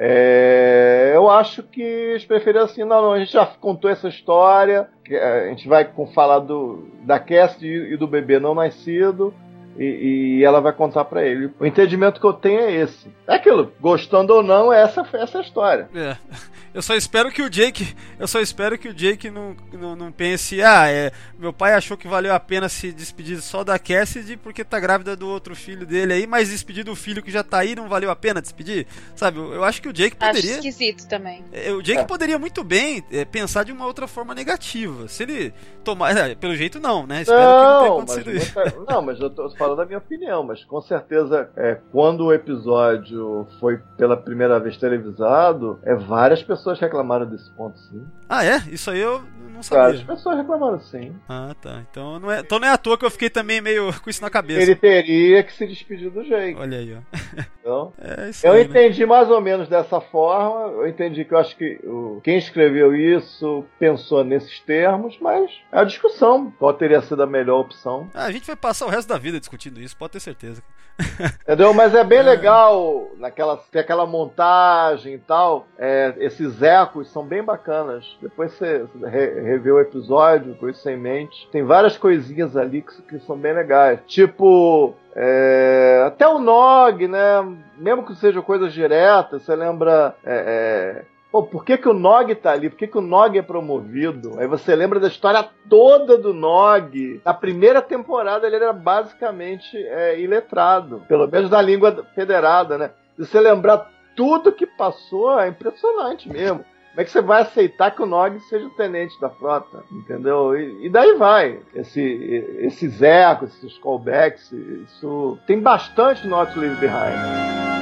é, eu acho que eles preferiram assim, não, não, a gente já contou essa história, a gente vai falar do, da Cassidy e do bebê não nascido, e, e ela vai contar para ele. O entendimento que eu tenho é esse. É aquilo, gostando ou não, essa foi essa história. É. Eu só espero que o Jake, eu só espero que o Jake não, não, não pense, ah, é, meu pai achou que valeu a pena se despedir só da Cassidy porque tá grávida do outro filho dele aí, mas despedir do filho que já tá aí não valeu a pena despedir, sabe? Eu, eu acho que o Jake poderia... Acho esquisito também. É, o Jake é. poderia muito bem é, pensar de uma outra forma negativa. Se ele tomar... É, pelo jeito não, né? Espero não, que não tenha acontecido mas, isso. Não, mas eu tô falando da minha opinião, mas com certeza, é, quando o episódio foi pela primeira vez televisado, é, várias pessoas pessoas reclamaram desse ponto, sim. Ah, é? Isso aí eu não sabia. As pessoas reclamaram, sim. Ah, tá. Então não, é, então não é à toa que eu fiquei também meio com isso na cabeça. Ele teria que se despedir do jeito. Olha aí, ó. Então, é isso eu aí, entendi né? mais ou menos dessa forma. Eu entendi que eu acho que o, quem escreveu isso pensou nesses termos, mas é a discussão. Qual teria sido a melhor opção? Ah, a gente vai passar o resto da vida discutindo isso, pode ter certeza. Entendeu? Mas é bem é. legal naquela, ter aquela montagem e tal. É, esses ecos são bem bacanas. Depois você re, revê o episódio com isso em mente. Tem várias coisinhas ali que, que são bem legais. Tipo, é, até o Nog, né? Mesmo que sejam coisas diretas, você lembra... É, é, Pô, por que, que o Nog tá ali? Por que, que o Nog é promovido? Aí você lembra da história toda do Nog. Na primeira temporada ele era basicamente é, iletrado. Pelo menos na língua federada, né? Se você lembrar tudo que passou, é impressionante mesmo. Como é que você vai aceitar que o Nog seja o tenente da frota? Entendeu? E, e daí vai. Esse, esses ecos, esses callbacks, isso tem bastante Not to Leave Behind.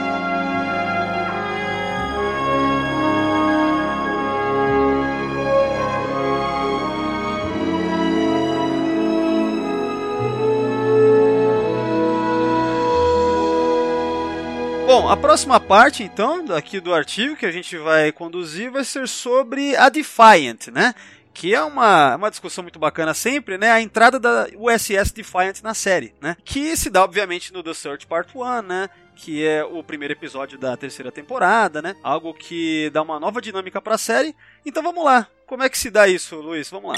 Bom, a próxima parte, então, aqui do artigo que a gente vai conduzir vai ser sobre a Defiant, né? Que é uma, uma discussão muito bacana sempre, né? A entrada da U S S Defiant na série, né? Que se dá, obviamente, no The Search Part um, né? Que é o primeiro episódio da terceira temporada, né? Algo que dá uma nova dinâmica para a série. Então vamos lá. Como é que se dá isso, Luiz? Vamos lá.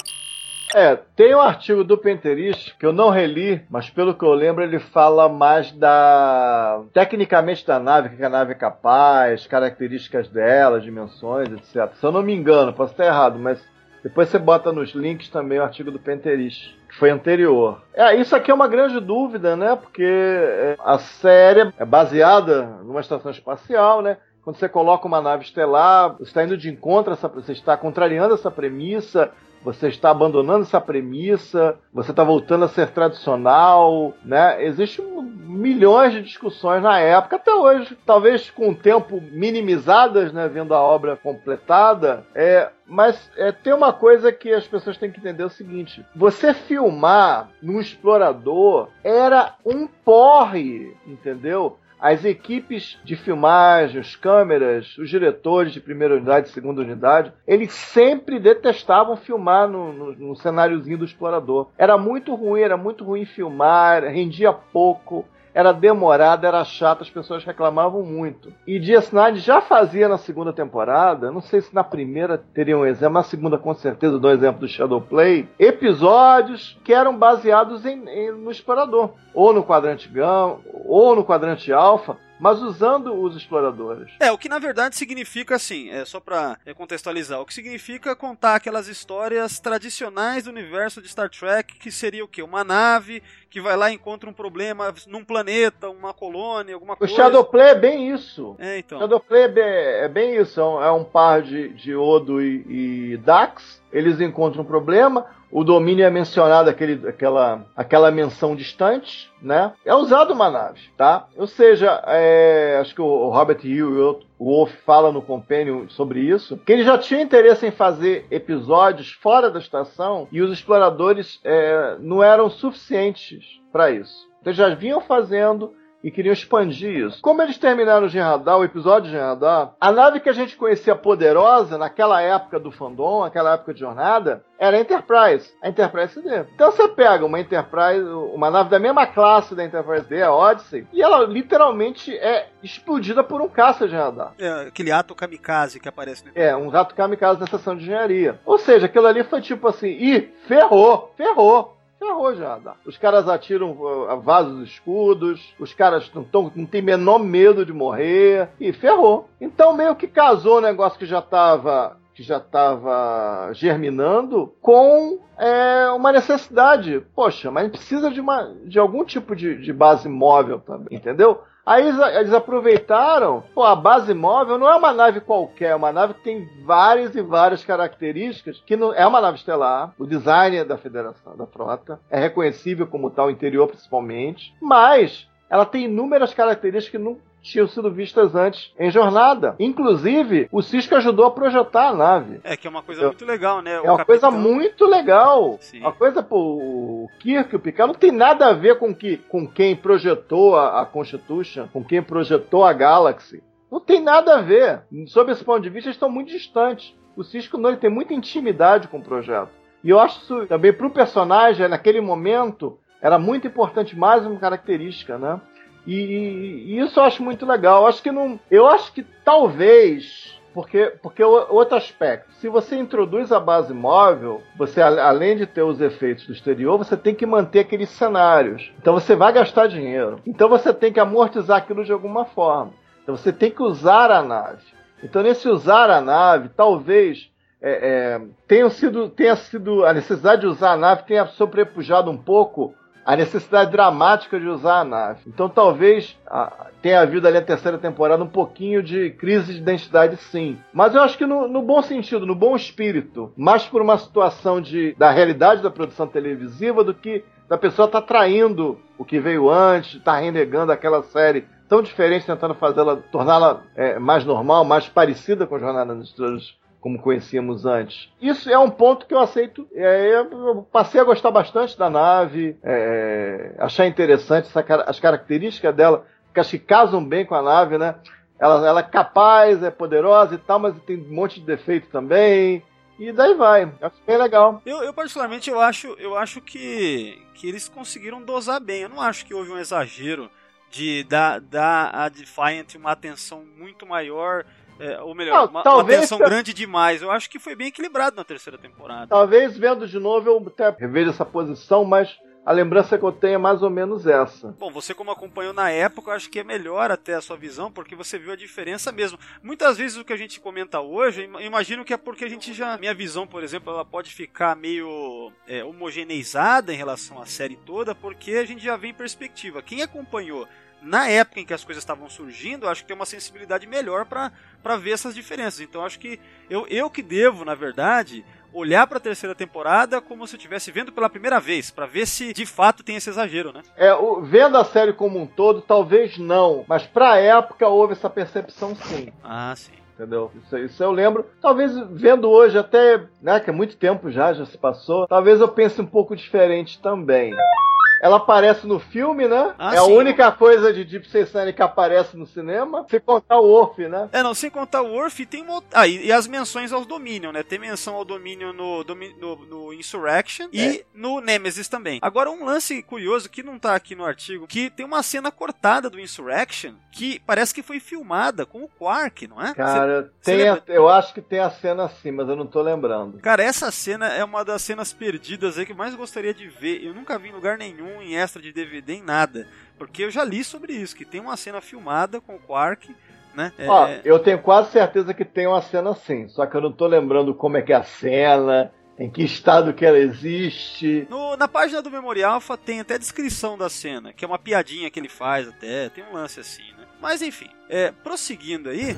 É, tem um artigo do Penterist que eu não reli, mas pelo que eu lembro ele fala mais da... tecnicamente da nave, o que a nave é capaz, características dela, dimensões, etcétera. Se eu não me engano, posso estar errado, mas depois você bota nos links também o artigo do Penterist, que foi anterior. É, isso aqui é uma grande dúvida, né? Porque a série é baseada numa estação espacial, né? Quando você coloca uma nave estelar, você está indo de encontro a essa... você está contrariando essa premissa... Você está abandonando essa premissa, você está voltando a ser tradicional, né? Existem milhões de discussões na época, até hoje, talvez com o tempo minimizadas, né? Vendo a obra completada, é, mas é, tem uma coisa que as pessoas têm que entender: é o seguinte: você filmar num explorador era um porre, entendeu? As equipes de filmagem, os câmeras, os diretores de primeira unidade e segunda unidade, eles sempre detestavam filmar no, no, no cenáriozinho do explorador. Era muito ruim, era muito ruim filmar, rendia pouco, era demorado, era chato, as pessoas reclamavam muito. E D S nove já fazia na segunda temporada, não sei se na primeira teria um exemplo, na segunda com certeza dou um exemplo do Shadowplay, episódios que eram baseados em, em, no explorador, ou no quadrante Gama, ou no quadrante Alpha, mas usando os exploradores. É, o que na verdade significa assim, é só pra contextualizar, o que significa contar aquelas histórias tradicionais do universo de Star Trek, que seria o quê? Uma nave que vai lá e encontra um problema num planeta, uma colônia, alguma coisa. O Shadowplay é bem isso. É, então. O Shadowplay é bem, é bem isso, é um, é um par de, de Odo e, e Dax, eles encontram um problema, o domínio é mencionado, aquele, aquela, aquela menção distante, né? É usado uma nave, tá? Ou seja, é, acho que o Robert Hill e o Wolf fala no Companion sobre isso, que ele já tinha interesse em fazer episódios fora da estação e os exploradores é, não eram suficientes para isso. Então já vinham fazendo e queriam expandir isso. Como eles terminaram o Jin-Radar, o episódio de Jin-Radar, a nave que a gente conhecia poderosa naquela época do fandom, naquela época de jornada, era a Enterprise, a Enterprise D. Então você pega uma Enterprise, uma nave da mesma classe da Enterprise D, a Odyssey, e ela literalmente é explodida por um caça de radar. É, aquele ato kamikaze que aparece no... É, um rato kamikaze na estação de engenharia. Ou seja, aquilo ali foi tipo assim, ih, ferrou, ferrou. Ferrou já. Os caras atiram uh, vasos escudos, os caras não, tão, não tem menor medo de morrer, e ferrou. Então meio que casou o negócio que já estava que já estava germinando com é, uma necessidade. Poxa, mas precisa de, uma, de algum tipo de, de base móvel também, entendeu? Aí eles, eles aproveitaram, pô, a base móvel não é uma nave qualquer, é uma nave que tem várias e várias características, que não, é uma nave estelar, o design é da Federação, da Frota, é reconhecível como tal, interior principalmente, mas ela tem inúmeras características que não, tinham sido vistas antes em Jornada. Inclusive, o Sisko ajudou a projetar a nave. É, que é uma coisa muito legal, né? O é uma capitão... coisa muito legal. Sim. Uma coisa, pô, o Kirk e o Picard não tem nada a ver com, que, com quem projetou a, a Constitution, com quem projetou a Galaxy. Não tem nada a ver. Sob esse ponto de vista, eles estão muito distantes. O Sisko não, ele tem muita intimidade com o projeto. E eu acho isso também, para o personagem, naquele momento, era muito importante, mais uma característica, né? E, e isso eu acho muito legal. Eu acho que, não, eu acho que talvez... Porque, porque outro aspecto, se você introduz a base móvel, você, além de ter os efeitos do exterior, você tem que manter aqueles cenários. Então você vai gastar dinheiro. Então você tem que amortizar aquilo de alguma forma. Então você tem que usar a nave. Então nesse usar a nave, talvez é, é, tenha, sido, tenha sido a necessidade de usar a nave tenha sobrepujado um pouco a necessidade dramática de usar a nave. Então talvez a, tenha havido ali a terceira temporada um pouquinho de crise de identidade, sim. Mas eu acho que no, no bom sentido, no bom espírito. Mais por uma situação de, da realidade da produção televisiva do que da pessoa estar tá traindo o que veio antes, estar tá renegando aquela série tão diferente, tentando fazê-la, torná-la é, mais normal, mais parecida com a Jornada nas Estrelas, como conhecíamos antes. Isso é um ponto que eu aceito. É, eu passei a gostar bastante da nave, é, achar interessante essa, as características dela, que acho que casam bem com a nave, né? Ela, ela é capaz, é poderosa e tal, mas tem um monte de defeito também. E daí vai. Acho bem legal. Eu, eu particularmente, eu acho, eu acho que, que eles conseguiram dosar bem. Eu não acho que houve um exagero de dar, dar a Defiant uma atenção muito maior, é, ou melhor, não, uma, uma atenção eu... grande demais. Eu acho que foi bem equilibrado na terceira temporada. Talvez vendo de novo eu até revejo essa posição, mas a lembrança que eu tenho é mais ou menos essa. Bom, você como acompanhou na época, eu acho que é melhor até a sua visão, porque você viu a diferença mesmo. Muitas vezes o que a gente comenta hoje, eu imagino que é porque a gente já... Minha visão, por exemplo, ela pode ficar meio é, homogeneizada em relação à série toda, porque a gente já vê em perspectiva. Quem acompanhou na época em que as coisas estavam surgindo, acho que tem uma sensibilidade melhor para ver essas diferenças. Então acho que eu, eu que devo, na verdade, olhar para a terceira temporada como se eu estivesse vendo pela primeira vez, para ver se de fato tem esse exagero, né? É, o, vendo a série como um todo, talvez não, mas para a época houve essa percepção, sim. Ah, sim. Entendeu? Isso, isso eu lembro. Talvez vendo hoje até, né, que é muito tempo já, já se passou, talvez eu pense um pouco diferente também. Ela aparece no filme, né? Ah, é a sim. única coisa de Deep Space Nine que aparece no cinema. Sem contar o Worf, né? É, não, sem contar o Worf, tem uma... Ah, e, e as menções aos Dominion, né? Tem menção ao Dominion no, no, no Insurrection é. e no Nemesis também. Agora, um lance curioso que não tá aqui no artigo, que tem uma cena cortada do Insurrection que parece que foi filmada com o Quark, não é? Cara, cê, tem cê a, eu acho que tem a cena assim, mas eu não tô lembrando. Cara, essa cena é uma das cenas perdidas aí que eu mais gostaria de ver. Eu nunca vi em lugar nenhum, em extra de D V D, em nada, porque eu já li sobre isso, que tem uma cena filmada com o Quark, né? Ó, é... eu tenho quase certeza que tem uma cena assim, só que eu não tô lembrando como é que é a cena, em que estado que ela existe. No, na página do Memorial Alpha tem até a descrição da cena, que é uma piadinha que ele faz até, tem um lance assim, né? Mas enfim, é, prosseguindo aí...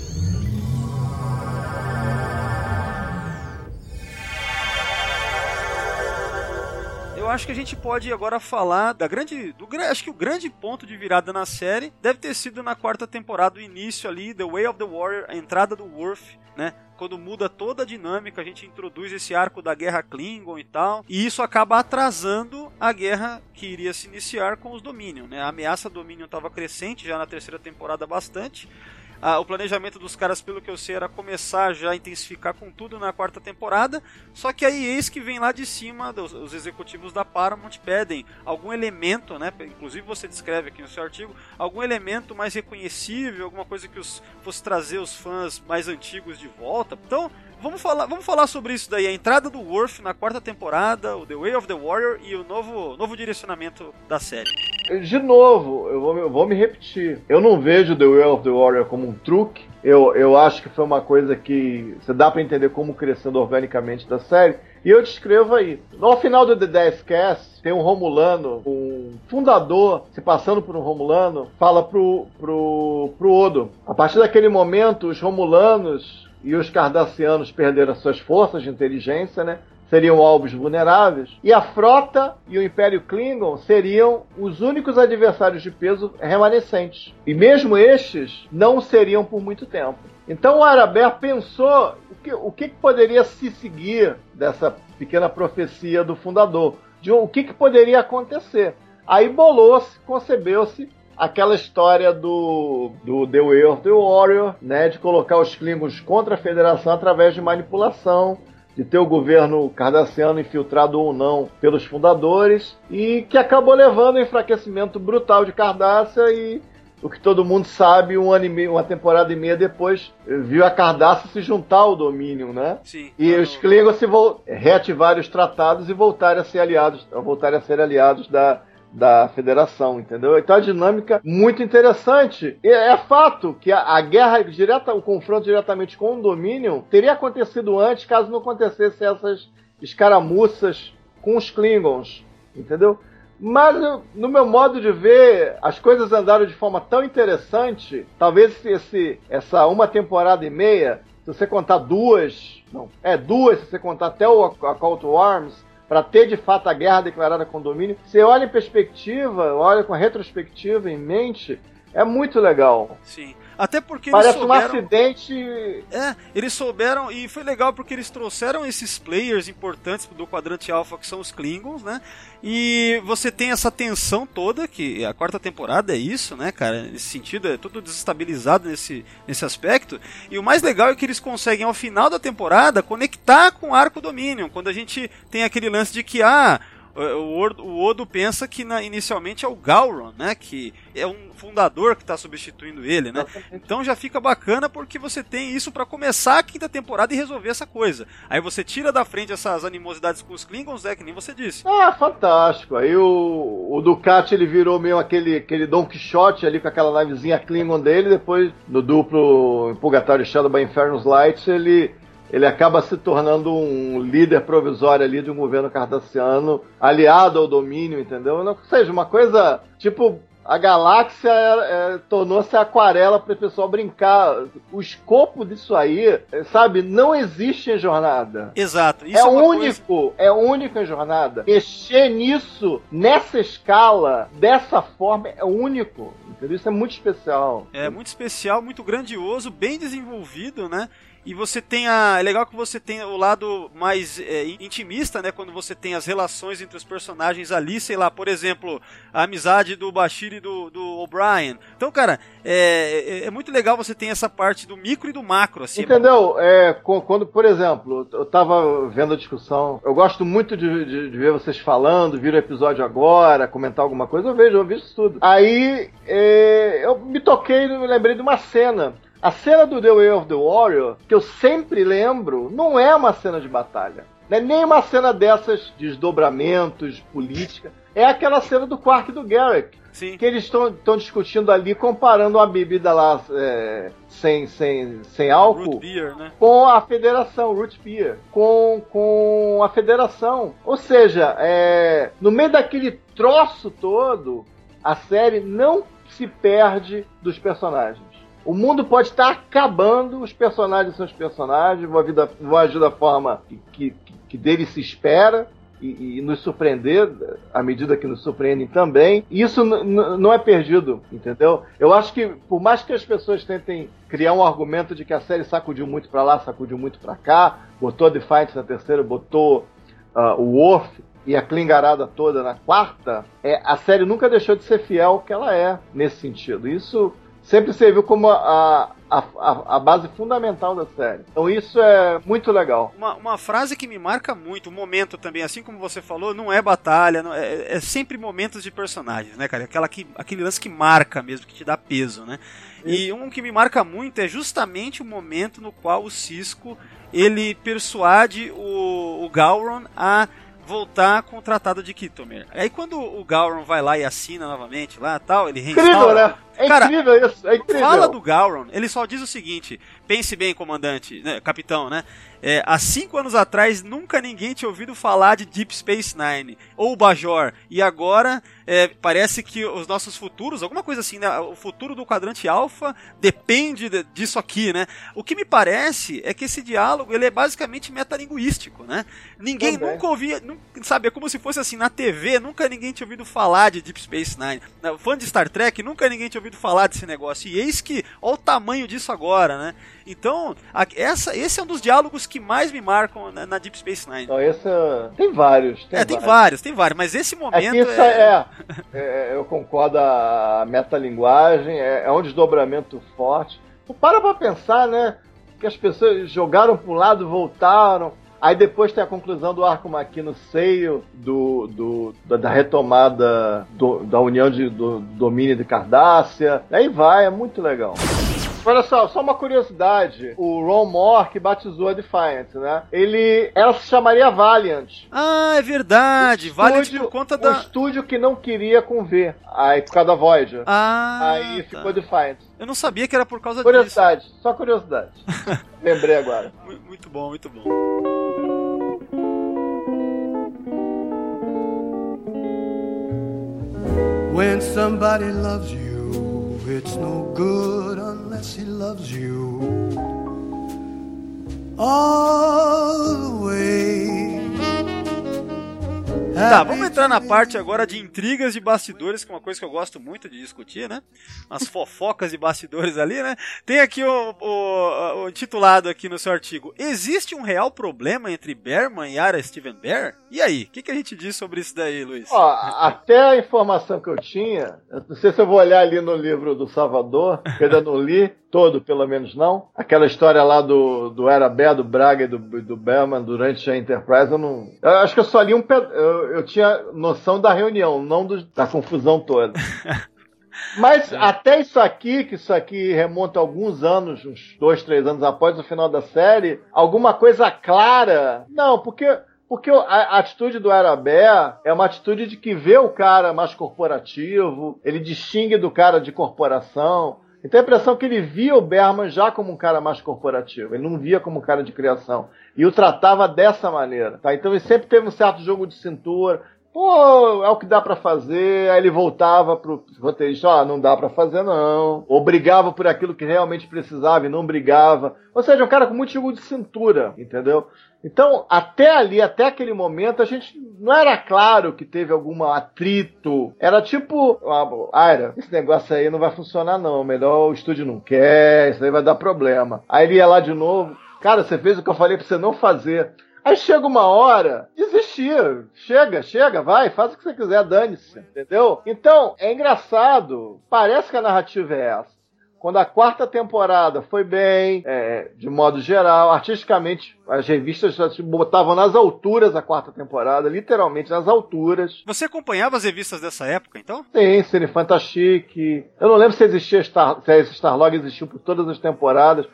Eu acho que a gente pode agora falar da grande, do, acho que o grande ponto de virada na série deve ter sido na quarta temporada, o início ali, The Way of the Warrior, a entrada do Worf, né? Quando muda toda a dinâmica, a gente introduz esse arco da guerra Klingon e tal, e isso acaba atrasando a guerra que iria se iniciar com os Dominion, né? A ameaça Dominion estava crescente já na terceira temporada bastante. Ah, o planejamento dos caras, pelo que eu sei, era começar já a intensificar com tudo na quarta temporada, só que aí eis que vem lá de cima, dos, os executivos da Paramount pedem algum elemento, né, inclusive você descreve aqui no seu artigo, algum elemento mais reconhecível, alguma coisa que os, fosse trazer os fãs mais antigos de volta. Então, vamos falar, vamos falar sobre isso daí, a entrada do Worf na quarta temporada, o The Way of the Warrior e o novo, novo direcionamento da série. De novo, eu vou, eu vou me repetir. Eu não vejo The Way of the Warrior como um truque. Eu, eu acho que foi uma coisa que você dá pra entender como crescendo organicamente da série. E eu descrevo aí. No final do The dez Cast, tem um Romulano, um fundador, se passando por um Romulano, fala pro, pro, pro Odo. A partir daquele momento, os Romulanos e os Cardassianos perderam suas forças de inteligência, né? seriam alvos vulneráveis, e a frota e o Império Klingon seriam os únicos adversários de peso remanescentes. E mesmo estes não seriam por muito tempo. Então o Arabert pensou o que, o que poderia se seguir dessa pequena profecia do fundador, de o que, que poderia acontecer. Aí bolou-se, concebeu-se aquela história do, do The Way of the Warrior, né, de colocar os Klingons contra a Federação através de manipulação, de ter o governo cardassiano infiltrado ou não pelos fundadores, e que acabou levando ao enfraquecimento brutal de Cardassia, e o que todo mundo sabe, um ano e meio, uma temporada e meia depois, viu a Cardassia se juntar ao Dominion, né? Sim. E claro, os Klingons se vo- reativarem os tratados e voltarem a ser aliados, voltarem a ser aliados da da Federação, entendeu? Então a dinâmica muito interessante. E é fato que a, a guerra direta, o confronto diretamente com o Dominion teria acontecido antes, caso não acontecesse essas escaramuças com os Klingons, entendeu? Mas no meu modo de ver, as coisas andaram de forma tão interessante, talvez esse, essa uma temporada e meia, se você contar duas, não, é duas, se você contar até o a Call to Arms, para ter de fato a guerra declarada com o Domínio, você olha em perspectiva, olha com a retrospectiva em mente, é muito legal. Sim. Até porque parece eles souberam... um acidente. É, eles souberam, e foi legal porque eles trouxeram esses players importantes do quadrante alfa, que são os Klingons, né? E você tem essa tensão toda, que a quarta temporada é isso, né, cara? Nesse sentido, é tudo desestabilizado nesse, nesse aspecto. E o mais legal é que eles conseguem, ao final da temporada, conectar com o arco Dominion, quando a gente tem aquele lance de que, ah, o Odo, o Odo pensa que na, inicialmente é o Gowron, né, que é um fundador que está substituindo ele, né? Então já fica bacana porque você tem isso para começar a quinta temporada e resolver essa coisa. Aí você tira da frente essas animosidades com os Klingons, é que nem você disse. Ah, fantástico. Aí o, o Ducati ele virou meio aquele, aquele Don Quixote ali com aquela navezinha Klingon dele, depois no duplo Purgatório Shadow by Infernus Light ele ele acaba se tornando um líder provisório ali de um governo cardassiano aliado ao domínio, entendeu? Ou seja, uma coisa tipo, a galáxia é, é, tornou-se aquarela para o pessoal brincar. O escopo disso aí, sabe, não existe em Jornada. Exato. Isso é, é único, coisa... é único em Jornada. Mexer nisso, nessa escala, dessa forma, é único. Entendeu? Isso é muito especial. É muito especial, muito grandioso, bem desenvolvido, né? E você tem a... É legal que você tem o lado mais é, intimista, né? Quando você tem as relações entre os personagens ali, sei lá, por exemplo, a amizade do Bashir e do, do O'Brien. Então, cara, é, é, é muito legal você ter essa parte do micro e do macro, assim. Entendeu? É, quando, por exemplo, eu tava vendo a discussão, eu gosto muito de, de, de ver vocês falando, vir o episódio agora, comentar alguma coisa, eu vejo, eu vejo isso tudo. Aí, é, eu me toquei, me lembrei de uma cena. A cena do The Way of the Warrior, que eu sempre lembro, não é uma cena de batalha. Não é nem uma cena dessas desdobramentos, política. É aquela cena do Quark e do Garrick. Sim. Que eles estão discutindo ali, comparando uma bebida lá é, sem, sem, sem álcool Root Beer, né? Com a Federação, Root Beer, com, com a Federação. Ou seja, é, no meio daquele troço todo, a série não se perde dos personagens. O mundo pode estar acabando, os personagens são os personagens, vão, vida, vão agir da forma que, que, que dele se espera e, e nos surpreender, à medida que nos surpreendem também. Isso n- n- não é perdido, entendeu? Eu acho que, por mais que as pessoas tentem criar um argumento de que a série sacudiu muito pra lá, sacudiu muito pra cá, botou a Defiant na terceira, botou uh, o Worf e a Klingarada toda na quarta, é, a série nunca deixou de ser fiel ao que ela é, nesse sentido. Isso sempre serviu como a, a, a, a base fundamental da série. Então isso é muito legal. Uma, uma frase que me marca muito, um momento também, assim como você falou, não é batalha, não, é, é sempre momentos de personagens, né, cara? Aquela que, aquele lance que marca mesmo, que te dá peso, né? E um que me marca muito é justamente o momento no qual o Sisko, ele persuade o, o Gowron a voltar com o Tratado de Kittomer. Aí quando o Gowron vai lá e assina novamente lá, tal, ele reinstaura, Incrível, né? É Cara, incrível isso, é incrível. Fala do Gowron, ele só diz o seguinte: pense bem, comandante, né, capitão, né? É, há cinco anos atrás nunca ninguém tinha ouvido falar de Deep Space Nine ou Bajor, e agora é, parece que os nossos futuros, alguma coisa assim, né? O futuro do quadrante alfa depende de, disso aqui, né? O que me parece é que esse diálogo ele é basicamente metalinguístico, né? Ninguém Também. nunca ouvia, nunca, sabe, é como se fosse assim, na T V, nunca ninguém tinha ouvido falar de Deep Space Nine. Fã de Star Trek, nunca ninguém tinha ouvido falar desse negócio. E eis que, olha o tamanho disso agora, né? Então, a, essa, esse é um dos diálogos que mais me marcam na, na Deep Space Nine. Então, esse é... Tem vários. Tem é, vários. tem vários, tem vários, mas esse momento é... Que isso é... é, é eu concordo, a metalinguagem é, é um desdobramento forte. Tu para pra pensar, né? Que as pessoas jogaram pro lado, voltaram. Aí depois tem a conclusão do Arco Maqui no seio do, do, da, da retomada do, da união de, do, do domínio de Cardassia. Aí vai, é muito legal. Olha só, só uma curiosidade. O Ron Moore, que batizou a Defiant, né? Ele... Ela se chamaria Valiant. Ah, é verdade. O Valiant estúdio, por conta da... O estúdio que não queria com V. Aí, por causa da Voyager. Ah, Aí tá. ficou Defiant. Eu não sabia que era por causa Curiosidade, disso. só curiosidade. Lembrei agora. Muito bom, muito bom. When somebody loves you, it's no good unless he loves you all the way. Tá, vamos entrar na parte agora de intrigas de bastidores, que é uma coisa que eu gosto muito de discutir, né? As fofocas de bastidores ali, né? Tem aqui o, o, o titulado aqui no seu artigo: existe um real problema entre Berman e Ara Steven Behr? E aí, o que, que a gente diz sobre isso daí, Luiz? Ó, até a informação que eu tinha, eu não sei se eu vou olhar ali no livro do Salvador, que eu ainda não li, todo pelo menos não. Aquela história lá do, do Ara Behr, do Braga e do, do Berman durante a Enterprise, eu não... Eu acho que eu só li um pedaço. Eu, eu tinha noção da reunião, não do, da confusão toda. Mas é. Até isso aqui, que isso aqui remonta a alguns anos, uns dois, três anos após o final da série, alguma coisa clara... Não, porque... Porque a, a atitude do Ara Behr é uma atitude de que vê o cara mais corporativo, ele distingue do cara de corporação. Então a impressão que ele via o Berman já como um cara mais corporativo, ele não via como um cara de criação. E o tratava dessa maneira. Tá? Então ele sempre teve um certo jogo de cintura. Pô, é o que dá pra fazer. Aí ele voltava pro roteirista: ó, oh, não dá pra fazer não. Ou brigava por aquilo que realmente precisava e não brigava. Ou seja, um cara com muito jogo de cintura, entendeu? Então, até ali, até aquele momento, a gente não era claro que teve algum atrito. Era tipo: ah, Aira, esse negócio aí não vai funcionar não. Melhor o estúdio não quer, isso aí vai dar problema. Aí ele ia lá de novo: cara, você fez o que eu falei pra você não fazer. Aí chega uma hora, desistir. Chega, chega, vai, faz o que você quiser, dane-se, entendeu? Então, é engraçado. Parece que a narrativa é essa. Quando a quarta temporada foi bem, é, de modo geral, artisticamente, as revistas já botavam nas alturas a quarta temporada, literalmente nas alturas. Você acompanhava as revistas dessa época, então? Sim, Cine Fantastique. Eu não lembro se existia Star, se esse Starlog existiu por todas as temporadas.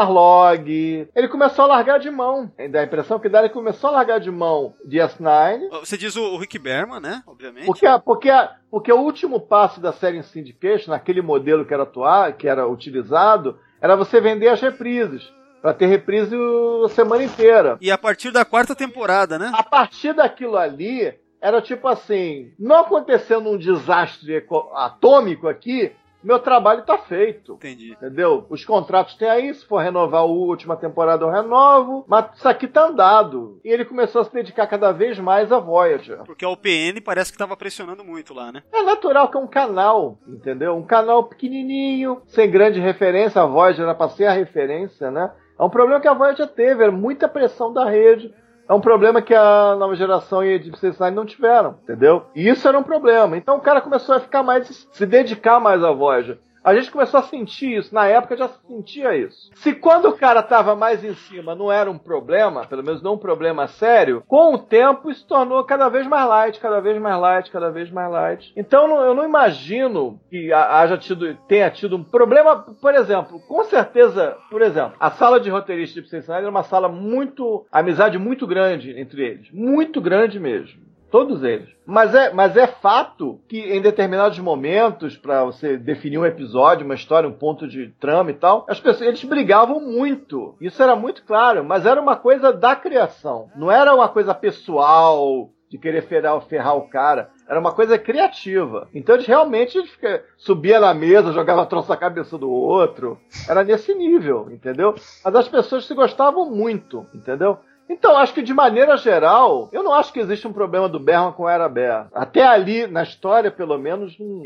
Starlog. Ele começou a largar de mão. Dá a impressão que dá, ele começou a largar de mão de S nove. Você diz o Rick Berman, né? Obviamente. Porque, porque, porque o último passo da série em Syndication, naquele modelo que era atuar, que era utilizado, era você vender as reprises. Pra ter reprise a semana inteira. E a partir da quarta temporada, né? A partir daquilo ali, era tipo assim: não acontecendo um desastre atômico aqui, meu trabalho tá feito. Entendi. Entendeu? Os contratos tem aí, se for renovar a última temporada eu renovo, mas isso aqui tá andado. E ele começou a se dedicar cada vez mais a Voyager. Porque a O P N parece que tava pressionando muito lá, né? É natural que é um canal, entendeu? Um canal pequenininho, sem grande referência. A Voyager era pra ser a referência, né? É um problema que a Voyager teve, era muita pressão da rede. É um problema que a nova geração e a Deep Space Nine não tiveram, entendeu? E isso era um problema. Então o cara começou a ficar mais, se dedicar mais à Voyager. A gente começou a sentir isso. Na época já sentia isso. Se quando o cara estava mais em cima não era um problema, pelo menos não um problema sério, com o tempo isso tornou cada vez mais light, cada vez mais light, cada vez mais light. Então eu não imagino que haja tido, tenha tido um problema. Por exemplo, com certeza, por exemplo, a sala de roteiristas de Deep Space Nine era uma sala muito, amizade muito grande entre eles. Muito grande mesmo. todos eles. Mas é, mas é fato que em determinados momentos, para você definir um episódio, uma história, um ponto de trama e tal, as pessoas, eles brigavam muito. Isso era muito claro, mas era uma coisa da criação. Não era uma coisa pessoal, de querer ferrar, ferrar o cara. Era uma coisa criativa. Então eles realmente eles subia na mesa, jogava troço na cabeça do outro. Era nesse nível, entendeu? Mas as pessoas se gostavam muito, entendeu? Então, acho que de maneira geral, eu não acho que existe um problema do Berman com o Era Bear. Até ali, na história, pelo menos, não...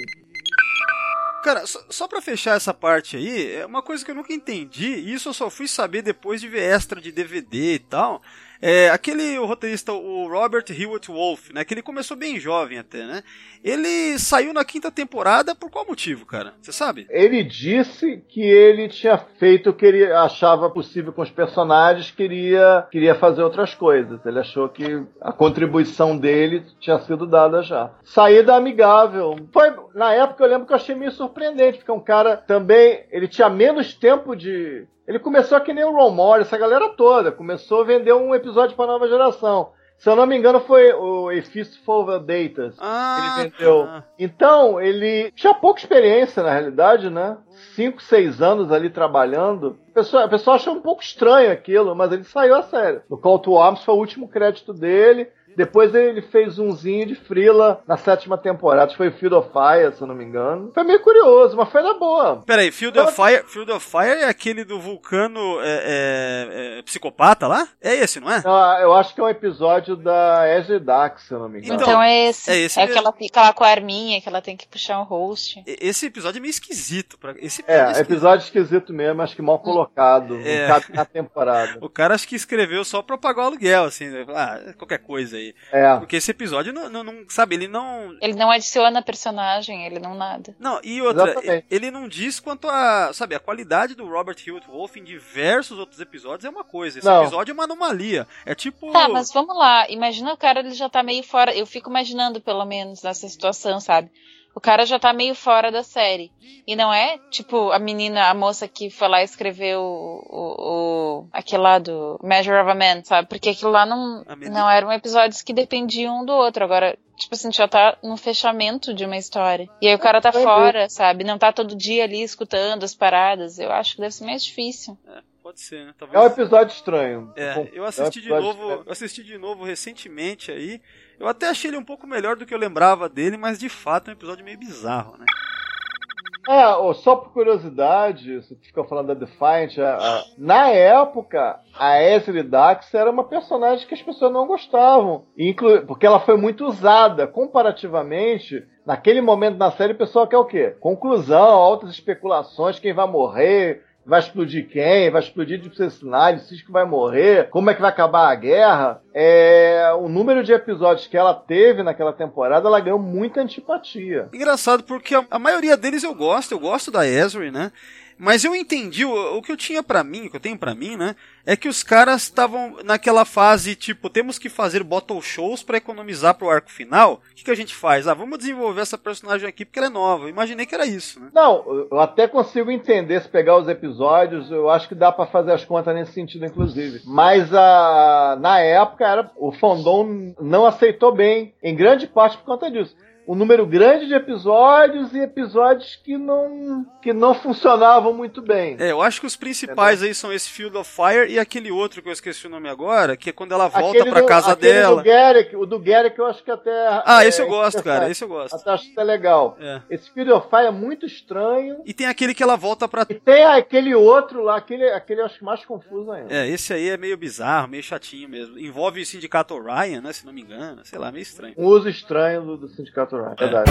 Cara, só, só pra fechar essa parte aí, é uma coisa que eu nunca entendi, e isso eu só fui saber depois de ver extra de D V D e tal. É, aquele o roteirista, o Robert Hewitt Wolf, né, que ele começou bem jovem até, né? Ele saiu na quinta temporada por qual motivo, cara? Você sabe? Ele disse que ele tinha feito o que ele achava possível com os personagens, queria, queria fazer outras coisas. Ele achou que a contribuição dele tinha sido dada já. Saída amigável. Foi, na época eu lembro que eu achei meio surpreendente, porque um cara também, ele tinha menos tempo de... Ele começou que nem o Ron Moore, essa galera toda. Começou a vender um episódio para nova geração. Se eu não me engano, foi o A Fistful of Data ah, que ele vendeu. Ah. Então, ele tinha pouca experiência, na realidade, né? Cinco, seis anos ali trabalhando. A pessoa, a pessoa achou um pouco estranho aquilo, mas ele saiu a sério. No Call to Arms foi o último crédito dele. Depois ele fez umzinho de frila na sétima temporada, foi o Field of Fire, se eu não me engano. Foi meio curioso, mas foi na boa. Peraí, Field of Fire, Field of Fire é aquele do vulcano é, é, é, psicopata lá? É esse, não é? Não, eu acho que é um episódio da Ezra Dax, se eu não me engano. Então é esse. É, esse é que ela fica lá com a arminha, que ela tem que puxar um host. Esse episódio é meio esquisito. Pra... Esse episódio é, é esquisito. episódio esquisito mesmo, acho que mal colocado. É. Na temporada. O cara acho que escreveu só pra pagar o aluguel, assim, ah, qualquer coisa aí. É. Porque esse episódio não, não, não, sabe, ele não... Ele não adiciona personagem, ele não nada. Não, e outra, Exatamente. ele não diz quanto a, sabe, a qualidade do Robert Hewitt Wolf em diversos outros episódios é uma coisa. Esse não. episódio é uma anomalia. É tipo... Tá, mas vamos lá, imagina o cara, ele já tá meio fora, eu fico imaginando pelo menos nessa situação, sabe? O cara já tá meio fora da série. E não é, tipo, a menina, a moça que foi lá e escreveu o, o, o, aquele lá do Measure of a Man, sabe? Porque aquilo lá não, não eram episódios que dependiam um do outro. Agora, tipo assim, já tá no fechamento de uma história. E aí o cara tá fora, sabe? Não tá todo dia ali escutando as paradas. Eu acho que deve ser mais difícil. É. Pode ser, né? Talvez... É um episódio estranho. É, eu assisti, é um de novo, estranho. eu assisti de novo recentemente aí. Eu até achei ele um pouco melhor do que eu lembrava dele, mas de fato é um episódio meio bizarro, né? É, só por curiosidade, você ficou falando da Defiant, a, a, na época, a Ezra Dax era uma personagem que as pessoas não gostavam, inclu, porque ela foi muito usada, comparativamente, naquele momento na série o pessoal quer o quê? Conclusão, altas especulações, quem vai morrer... Vai explodir quem? Vai explodir de personagem? Cisco vai morrer? Como é que vai acabar a guerra? É, o número de episódios que ela teve naquela temporada, ela ganhou muita antipatia. Engraçado, porque a, a maioria deles eu gosto. Eu gosto da Ezra, né? Mas eu entendi, o, o que eu tinha pra mim, o que eu tenho pra mim, né? É que os caras estavam naquela fase, tipo, temos que fazer bottle shows pra economizar pro arco final. O que, que a gente faz? Ah, vamos desenvolver essa personagem aqui porque ela é nova. Eu imaginei que era isso, né? Não, eu até consigo entender se pegar os episódios, eu acho que dá pra fazer as contas nesse sentido, inclusive. Mas a, na época, era, o fandom não aceitou bem, em grande parte por conta disso. Um número grande de episódios e episódios que não, que não funcionavam muito bem. É, eu acho que os principais Entendeu? aí são esse Field of Fire e aquele outro que eu esqueci o nome agora, que é quando ela volta aquele pra do, casa dela. Do Garrick, o do Garrick eu acho que até... Ah, é, esse eu gosto, cara, esse eu gosto. Até acho que é legal. É. Esse Field of Fire é muito estranho. E tem aquele que ela volta pra... E tem aquele outro lá, aquele, aquele eu acho mais confuso ainda. É, esse aí é meio bizarro, meio chatinho mesmo. Envolve o Sindicato Orion, né, se não me engano, sei lá, meio estranho. Um uso estranho do, do Sindicato Orion, é verdade.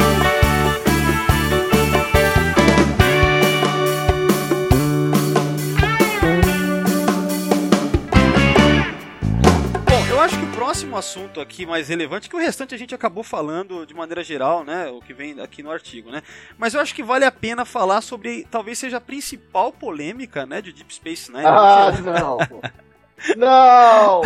Bom, eu acho que o próximo assunto aqui mais relevante, que o restante a gente acabou falando de maneira geral, né, o que vem aqui no artigo, né, mas eu acho que vale a pena falar sobre, talvez seja a principal polêmica, né, de Deep Space Nine. Ah, não! Não!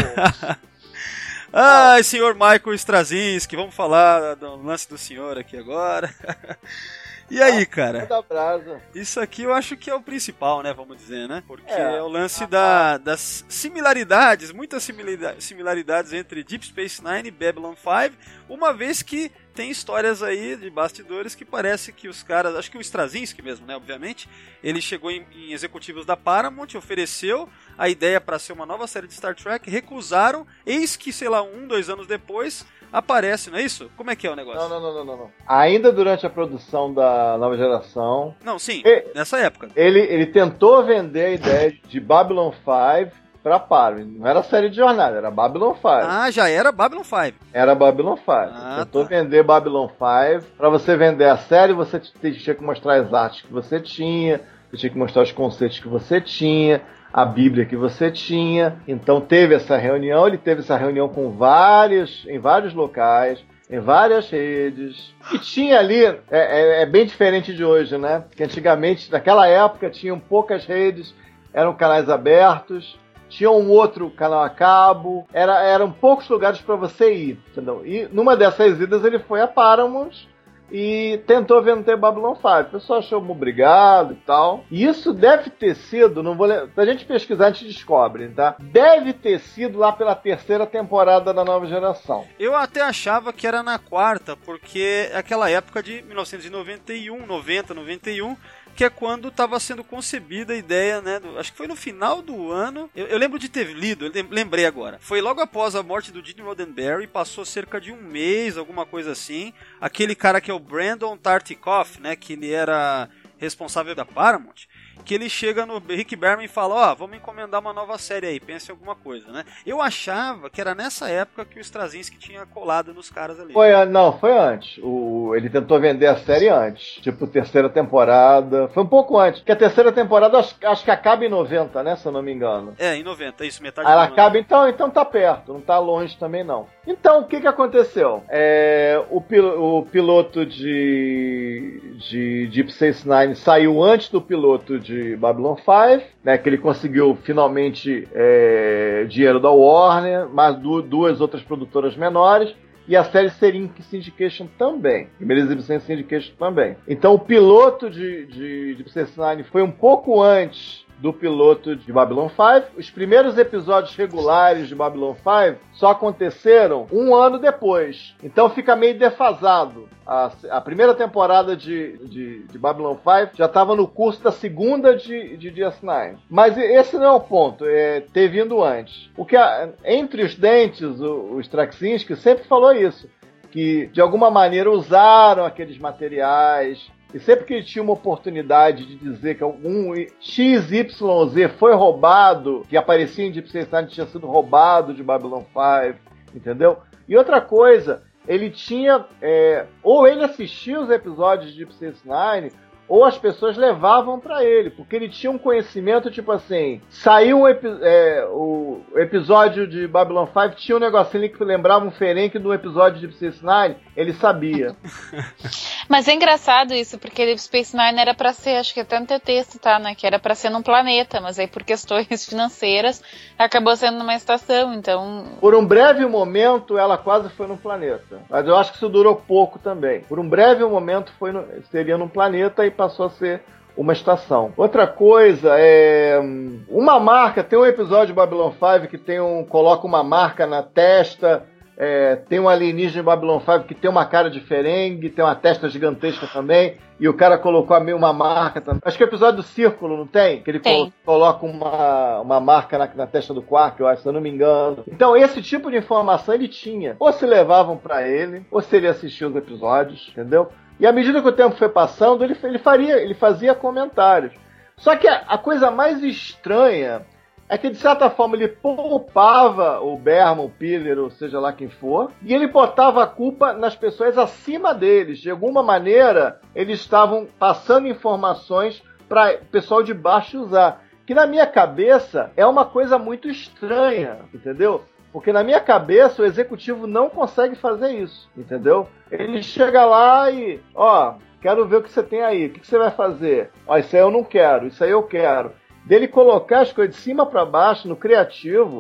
Ai, senhor Michael Straczynski, vamos falar do lance do senhor aqui agora. E aí, cara? Da brasa. Isso aqui eu acho que é o principal, né? Vamos dizer, né? Porque É. é o lance da, das similaridades, muitas similaridades, similaridades entre Deep Space Nine e Babylon five, uma vez que tem histórias aí de bastidores que parece que os caras, acho que o Straczynski mesmo, né? Obviamente, ele chegou em, em executivos da Paramount, ofereceu a ideia para ser uma nova série de Star Trek, recusaram, eis que, sei lá, um, dois anos depois, aparece, não é isso? Como é que é o negócio? Não, não, não, não, não, não. Ainda durante a produção da nova geração... Não, sim, e, nessa época. Ele, ele tentou vender a ideia de Babylon five pra Paramount. Não era série de jornada, era Babylon five. Ah, já era Babylon five. Era Babylon five. Ah, tentou tá. vender Babylon five. Pra você vender a série, você tinha que mostrar as artes que você tinha, você tinha que mostrar os conceitos que você tinha, a Bíblia que você tinha. Então teve essa reunião, ele teve essa reunião com vários, em vários locais, em várias redes. E tinha ali, é, é, é bem diferente de hoje, né? Porque antigamente, naquela época, tinham poucas redes, eram canais abertos, tinha um outro canal a cabo, era, eram poucos lugares para você ir, entendeu? E numa dessas idas ele foi a Paramount e tentou vender Babylon five. O pessoal achou obrigado e tal. E isso deve ter sido, não vou lembrar, se a gente pesquisar a gente descobre, tá? Deve ter sido lá pela terceira temporada da nova geração. Eu até achava que era na quarta, porque é aquela época de mil novecentos e noventa e um, noventa, noventa e um, que é quando estava sendo concebida a ideia, né? Do, acho que foi no final do ano. Eu, eu lembro de ter lido, eu lembrei agora. Foi logo após a morte do Gene Roddenberry, passou cerca de um mês, alguma coisa assim. Aquele cara que é o Brandon Tartikoff, né? Que ele era responsável da Paramount, que ele chega no Rick Berman e fala, ó, oh, vamos encomendar uma nova série aí, pense em alguma coisa, né? Eu achava que era nessa época que o Straczynski tinha colado nos caras ali. Foi, não, foi antes. O, ele tentou vender a série antes, tipo terceira temporada, foi um pouco antes, porque a terceira temporada acho, acho que acaba em noventa, né, se eu não me engano. É, em noventa, isso, metade Ela do acaba, então, então tá perto, não tá longe também não. Então, o que que aconteceu? É, o, pil, o piloto de, de Deep Space Nine saiu antes do piloto de Babylon five, né, que ele conseguiu finalmente é, dinheiro da Warner, mais du duas outras produtoras menores, e a série seria em Syndication também, primeira exibição em Syndication também. Então o piloto de, de, de Deep Space Nine foi um pouco antes do piloto de Babylon five. Os primeiros episódios regulares de Babylon five só aconteceram um ano depois. Então fica meio defasado. A, a primeira temporada de, de, de Babylon five já estava no curso da segunda de, de D S nove. Mas esse não é o ponto, é ter vindo antes. O que a, entre os dentes, o, o Straczynski sempre falou isso, que de alguma maneira usaram aqueles materiais. E sempre que ele tinha uma oportunidade de dizer que algum X Y Z foi roubado, que aparecia em Deep Space Nine, tinha sido roubado de Babylon five, entendeu? E outra coisa, ele tinha... É, ou ele assistia os episódios de Deep Space Nine, ou as pessoas levavam pra ele, porque ele tinha um conhecimento, tipo assim, saiu um epi é, o episódio de Babylon five, tinha um negocinho ali que lembrava um Ferenc do episódio de Deep Space Nine, ele sabia. Mas é engraçado isso, porque Deep Space Nine era pra ser, acho que até no teu texto, tá, né, que era pra ser num planeta, mas aí por questões financeiras acabou sendo numa estação, então... Por um breve momento, ela quase foi num planeta, mas eu acho que isso durou pouco também. Por um breve momento, foi no, seria num planeta e passou a ser uma estação. Outra coisa é uma marca, tem um episódio de Babylon five que tem um, coloca uma marca na testa, é, tem um alienígena em Babylon five que tem uma cara de Ferengue, tem uma testa gigantesca também, e o cara colocou a uma marca também. Acho que é o episódio do Círculo, não tem? Que ele tem. Coloca uma, uma marca na, na testa do Quark, eu acho, se eu não me engano. Então esse tipo de informação ele tinha. Ou se levavam pra ele, ou se ele assistia os episódios, entendeu? E à medida que o tempo foi passando, ele, ele, faria, ele fazia comentários. Só que a, a coisa mais estranha é que, de certa forma, ele poupava o Berman, o Piller, ou seja lá quem for, e ele botava a culpa nas pessoas acima deles. De alguma maneira, eles estavam passando informações para o pessoal de baixo usar. Que, na minha cabeça, é uma coisa muito estranha, entendeu? Porque na minha cabeça o executivo não consegue fazer isso, entendeu? Ele chega lá e, ó, quero ver o que você tem aí, o que você vai fazer? Ó, isso aí eu não quero, isso aí eu quero. Dele colocar as coisas de cima para baixo no criativo,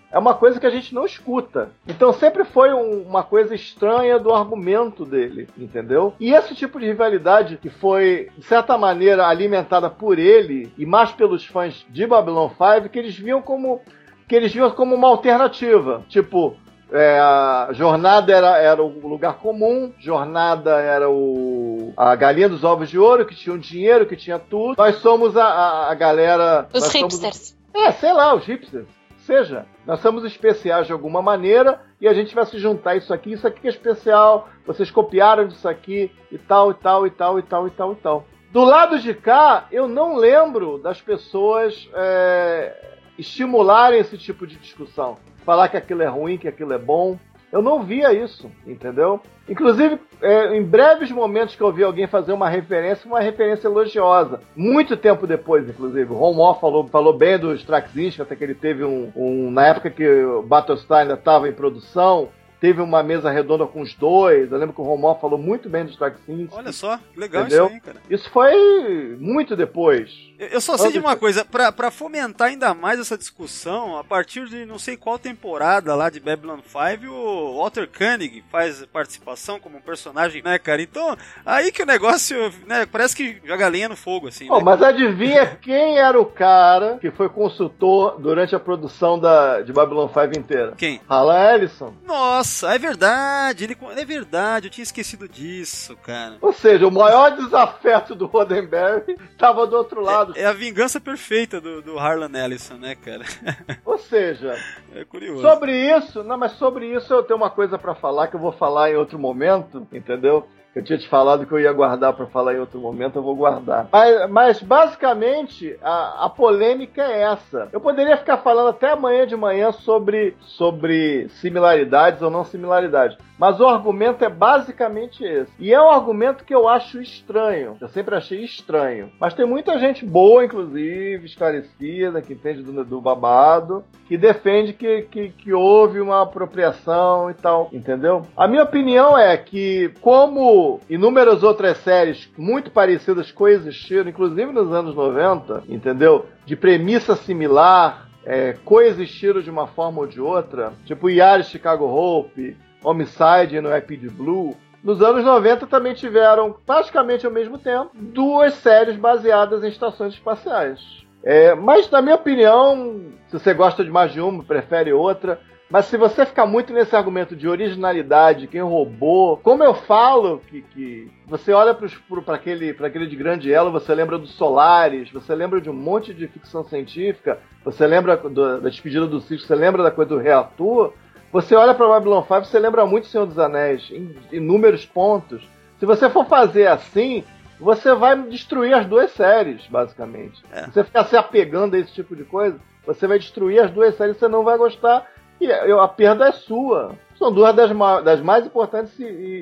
é uma coisa que a gente não escuta. Então sempre foi um, uma coisa estranha do argumento dele, entendeu? E esse tipo de rivalidade que foi, de certa maneira, alimentada por ele e mais pelos fãs de Babylon five, que eles viam como, que eles viam como uma alternativa. Tipo, é, a Jornada era, era o lugar comum, Jornada era o, a galinha dos ovos de ouro, que tinha o dinheiro, que tinha tudo. Nós somos a, a, a galera... Os hipsters. Somos, é, sei lá, os hipsters. Seja, nós somos especiais de alguma maneira e a gente vai se juntar isso aqui, isso aqui que é especial, vocês copiaram disso aqui e tal, e tal, e tal, e tal, e tal, e tal. Do lado de cá, eu não lembro das pessoas é, estimularem esse tipo de discussão. Falar que aquilo é ruim, que aquilo é bom. Eu não via isso, entendeu? Inclusive, é, em breves momentos que eu vi alguém fazer uma referência, uma referência elogiosa. Muito tempo depois, inclusive. O Ron Moore falou, falou bem do Straczynski, até que ele teve um, um... Na época que o Battlestar ainda estava em produção, teve uma mesa redonda com os dois. Eu lembro que o Ron Moore falou muito bem do Straczynski. Olha só, legal, entendeu? Isso aí, cara. Isso foi muito depois. Eu, eu só sei de uma coisa, pra, pra fomentar ainda mais essa discussão, a partir de não sei qual temporada lá de Babylon five, o Walter Koenig faz participação como um personagem, né, cara? Então, aí que o negócio, né, parece que joga lenha no fogo, assim. Oh, né? Mas adivinha quem era o cara que foi consultor durante a produção da, de Babylon five inteira? Quem? Alan Ellison. Nossa, é verdade, ele, é verdade, eu tinha esquecido disso, cara. Ou seja, o maior desafeto do Roddenberry estava do outro lado. É, é a vingança perfeita do, do Harlan Ellison, né, cara? Ou seja, é curioso. Sobre isso, não, mas sobre isso eu tenho uma coisa pra falar que eu vou falar em outro momento, entendeu? Eu tinha te falado que eu ia guardar pra falar em outro momento, eu vou guardar. Mas, mas basicamente, a, a polêmica é essa. Eu poderia ficar falando até amanhã de manhã sobre, sobre similaridades ou não similaridades. Mas o argumento é basicamente esse. E é um argumento que eu acho estranho. Eu sempre achei estranho. Mas tem muita gente boa, inclusive, esclarecida, que entende do, do babado, que defende que, que, que houve uma apropriação e tal. Entendeu? A minha opinião é que, como inúmeras outras séries muito parecidas coexistiram, inclusive nos anos noventa, entendeu? De premissa similar, é, coexistiram de uma forma ou de outra, tipo Yari, Chicago Hope, Homicide no Rapid Blue. Nos anos noventa também tiveram, praticamente ao mesmo tempo, duas séries baseadas em estações espaciais. É, mas, na minha opinião, se você gosta de mais de uma, prefere outra, mas se você ficar muito nesse argumento de originalidade, quem roubou, como eu falo, que, que você olha para aquele, aquele de grande elo, você lembra do Solaris, você lembra de um monte de ficção científica, você lembra do, da despedida do Cisco, você lembra da coisa do reator. Você olha para Babylon five, você lembra muito do Senhor dos Anéis, em inúmeros pontos. Se você for fazer assim, você vai destruir as duas séries, basicamente. É. Se você ficar se apegando a esse tipo de coisa, você vai destruir as duas séries, você não vai gostar, e a perda é sua. São duas das, ma- das mais importantes e,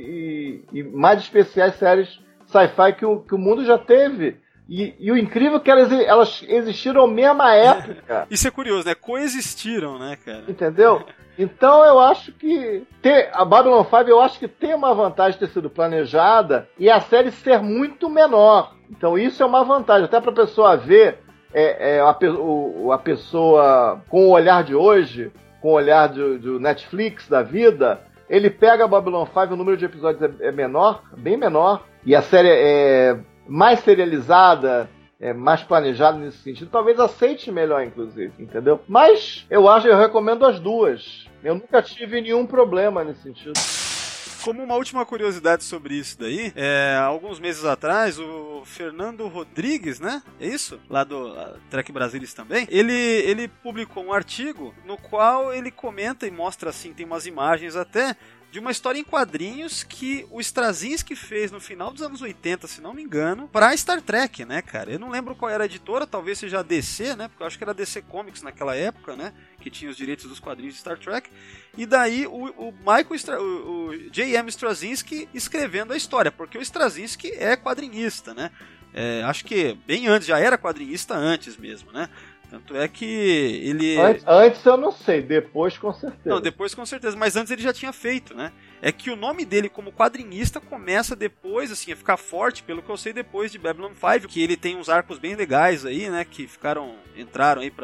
e, e mais especiais séries sci-fi que o, que o mundo já teve. E, e o incrível é que elas, elas existiram na mesma época. Isso é curioso, né? Coexistiram, né, cara? Entendeu? Então eu acho que ter, a Babylon five eu acho que tem uma vantagem de ter sido planejada e a série ser muito menor. Então isso é uma vantagem, até para a pessoa ver é, é, a, o, a pessoa com o olhar de hoje, com o olhar do, do Netflix da vida, ele pega a Babylon five, o número de episódios é, é menor, bem menor, e a série é mais serializada, é mais planejado nesse sentido, talvez aceite melhor, inclusive, entendeu? Mas eu acho, eu recomendo as duas. Eu nunca tive nenhum problema nesse sentido. Como uma última curiosidade sobre isso daí, é, alguns meses atrás, o Fernando Rodrigues, né? É isso? Lá do Trek Brasilis também. Ele, ele publicou um artigo no qual ele comenta e mostra, assim, tem umas imagens até, de uma história em quadrinhos que o Straczynski fez no final dos anos oitenta, se não me engano, pra Star Trek, né, cara? Eu não lembro qual era a editora, talvez seja a D C, né? Porque eu acho que era a D C Comics naquela época, né? Que tinha os direitos dos quadrinhos de Star Trek. E daí o, o Michael Stra- o, o J M Straczynski escrevendo a história, porque o Straczynski é quadrinista, né? É, acho que bem antes, já era quadrinista antes mesmo, né? Tanto é que ele... Antes, antes eu não sei, depois com certeza. Não, depois com certeza, mas antes ele já tinha feito, né? É que o nome dele como quadrinista começa depois, assim, a ficar forte, pelo que eu sei, depois de Babylon five, que ele tem uns arcos bem legais aí, né? Que ficaram, entraram aí pra...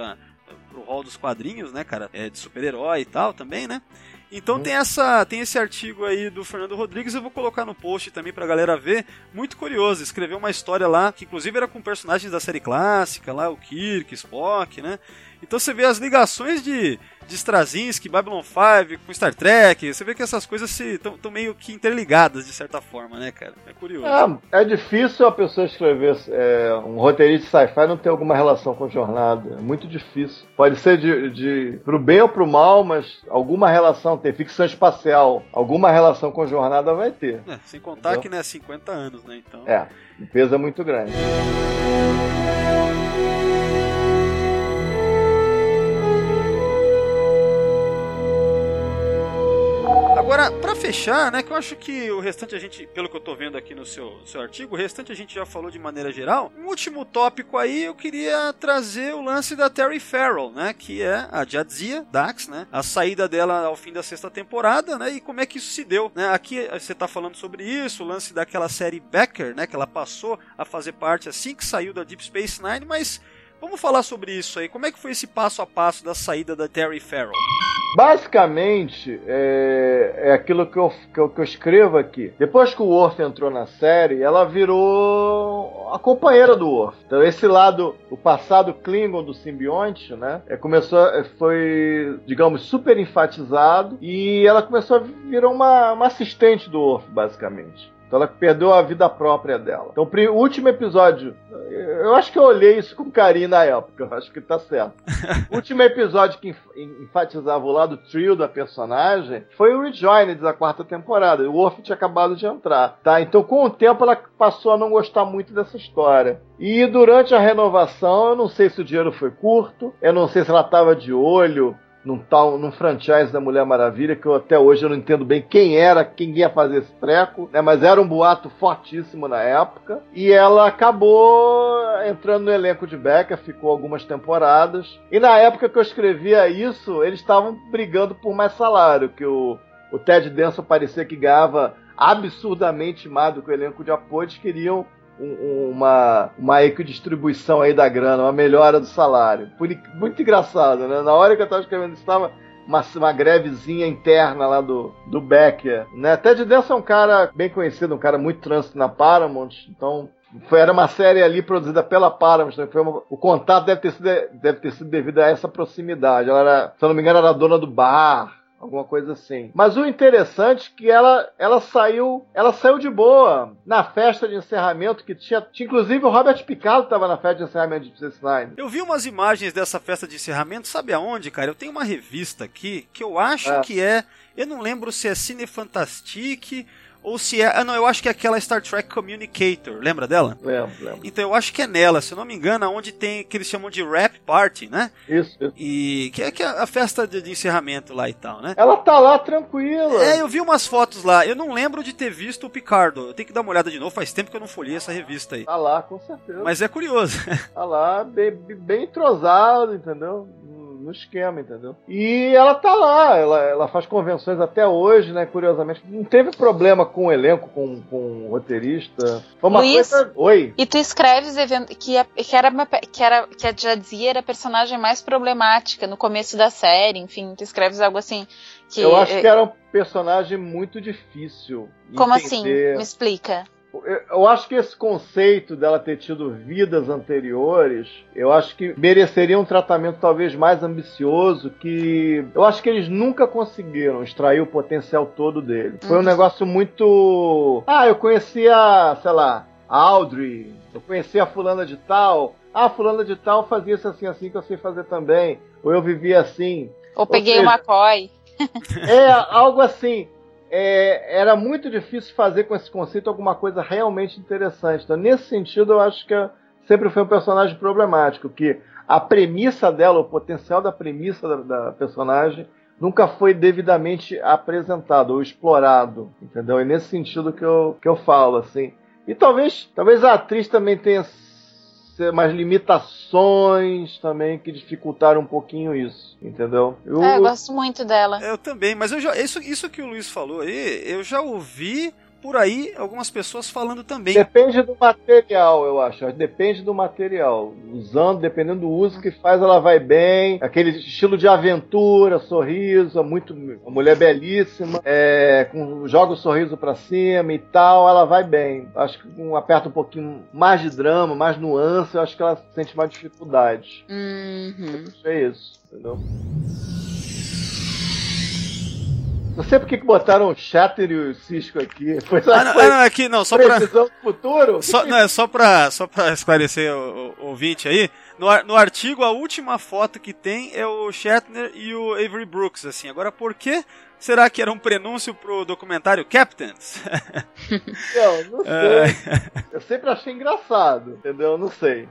pro hall dos quadrinhos, né, cara? É, de super-herói e tal também, né? Então hum. tem, essa, tem esse artigo aí do Fernando Rodrigues, eu vou colocar no post também pra galera ver. Muito curioso, escreveu uma história lá, que inclusive era com personagens da série clássica, lá o Kirk, Spock, né? Então você vê as ligações de, de Straczynski, Babylon cinco com Star Trek, você vê que essas coisas estão meio que interligadas de certa forma, né, cara? É curioso. É, é difícil a pessoa escrever é, um roteirista de sci-fi não ter alguma relação com jornada. É muito difícil. Pode ser de, de pro bem ou pro mal, mas alguma relação tem. Ficção espacial, alguma relação com jornada vai ter. É, sem contar então, que, né, cinquenta anos, né, então... É, o peso é muito grande. Agora, pra fechar, né, que eu acho que o restante a gente, pelo que eu tô vendo aqui no seu, seu artigo, o restante a gente já falou de maneira geral. Um último tópico aí, eu queria trazer o lance da Terry Farrell, né, que é a Jadzia Dax, né, a saída dela ao fim da sexta temporada, né, e como é que isso se deu, né. Aqui você tá falando sobre isso, o lance daquela série Becker, né, que ela passou a fazer parte assim que saiu da Deep Space Nine, mas vamos falar sobre isso aí. Como é que foi esse passo a passo da saída da Terry Farrell? Basicamente, é, é aquilo que eu, que, eu, que eu escrevo aqui. Depois que o Worf entrou na série, ela virou a companheira do Worf. Então esse lado, o passado Klingon do simbionte, né, é, começou, foi, digamos, super enfatizado e ela começou a virar uma, uma assistente do Worf, basicamente. Então ela perdeu a vida própria dela. Então o último episódio, eu acho que eu olhei isso com carinho na época, eu acho que tá certo. O último episódio que enfatizava o lado trio da personagem foi o Rejoined da quarta temporada. O Worf tinha acabado de entrar, tá? Então com o tempo ela passou a não gostar muito dessa história. E durante a renovação, eu não sei se o dinheiro foi curto, eu não sei se ela estava de olho num tal, num franchise da Mulher Maravilha, que eu até hoje eu não entendo bem quem era, quem ia fazer esse treco, né? Mas era um boato fortíssimo na época, e ela acabou entrando no elenco de Becker, ficou algumas temporadas, e na época que eu escrevia isso, eles estavam brigando por mais salário, que o, o Ted Danson parecia que ganhava absurdamente mais do que o elenco de apoio, eles queriam uma, uma equidistribuição aí da grana, uma melhora do salário. Muito engraçado, né? Na hora que eu estava escrevendo isso, estava uma, uma grevezinha interna lá do, do Becker, né? Ted Danson é um cara bem conhecido, um cara muito trânsito na Paramount, então foi, era uma série ali produzida pela Paramount, né? Foi uma, o contato deve ter, sido, deve ter sido devido a essa proximidade. Ela era, se eu não me engano, era a dona do bar, alguma coisa assim. Mas o interessante é que ela, ela saiu ela saiu de boa na festa de encerramento, que tinha, tinha inclusive o Robert Picardo estava na festa de encerramento de Deep Space Nine. Eu vi umas imagens dessa festa de encerramento, sabe aonde, cara? Eu tenho uma revista aqui, que eu acho é. que é, eu não lembro se é Cine Fantastique ou se é... Ah, não, eu acho que é aquela Star Trek Communicator. Lembra dela? Lembro, lembro. Então eu acho que é nela, se eu não me engano, onde tem que eles chamam de Wrap Party, né? Isso, isso. E que é, que é a festa de, de encerramento lá e tal, né? Ela tá lá tranquila. É, eu vi umas fotos lá. Eu não lembro de ter visto o Picardo. Eu tenho que dar uma olhada de novo. Faz tempo que eu não folhei essa revista aí. Tá lá, com certeza. Mas é curioso. Tá lá, bem, bem entrosado, entendeu? No esquema, entendeu? E ela tá lá, ela, ela faz convenções até hoje, né? Curiosamente, não teve problema com o elenco, com, com o roteirista. Foi uma Luiz, coisa... Oi? E tu escreves que, a, que, era uma, que, era, que a Jadzia era a personagem mais problemática no começo da série, enfim, tu escreves algo assim que... Eu acho que era um personagem muito difícil. Como entender. assim? Me explica. Eu acho que esse conceito dela ter tido vidas anteriores, eu acho que mereceria um tratamento talvez mais ambicioso, que eu acho que eles nunca conseguiram extrair o potencial todo dele. Foi um negócio muito... Ah, eu conhecia, sei lá, a Audrey, eu conhecia a fulana de tal, ah, fulana de tal fazia isso assim, assim que eu sei fazer também, ou eu vivia assim. Ou peguei o McCoy. É, algo assim. É, era muito difícil fazer com esse conceito alguma coisa realmente interessante. Então, nesse sentido, eu acho que sempre foi um personagem problemático, que a premissa dela, o potencial da premissa da, da personagem, nunca foi devidamente apresentado ou explorado, entendeu? É nesse sentido que eu, que eu falo, assim. E talvez, talvez a atriz também tenha umas limitações também que dificultaram um pouquinho isso, entendeu? Eu, é, eu gosto muito dela. Eu também, mas eu já, isso, isso que o Luiz falou aí, eu já ouvi por aí algumas pessoas falando também. Depende do material, eu acho. Depende do material. Usando, dependendo do uso que faz, ela vai bem. Aquele estilo de aventura, sorriso, muito, uma mulher belíssima, é, com, joga o sorriso pra cima e tal, ela vai bem. Acho que um, aperta um pouquinho mais de drama, mais nuance, eu acho que ela sente mais dificuldade. Uhum. É isso, entendeu? Não sei por que botaram o Shatter e o Cisco aqui. Foi só ah, não, foi não, aqui não, só pra... previsão do futuro? Só, não, é só pra, só pra esclarecer o, o ouvinte aí. No, no artigo, a última foto que tem é o Shatner e o Avery Brooks, assim. Agora, por que será que era um prenúncio pro documentário Captains? Não, não sei. Eu sempre achei engraçado, entendeu? Não sei.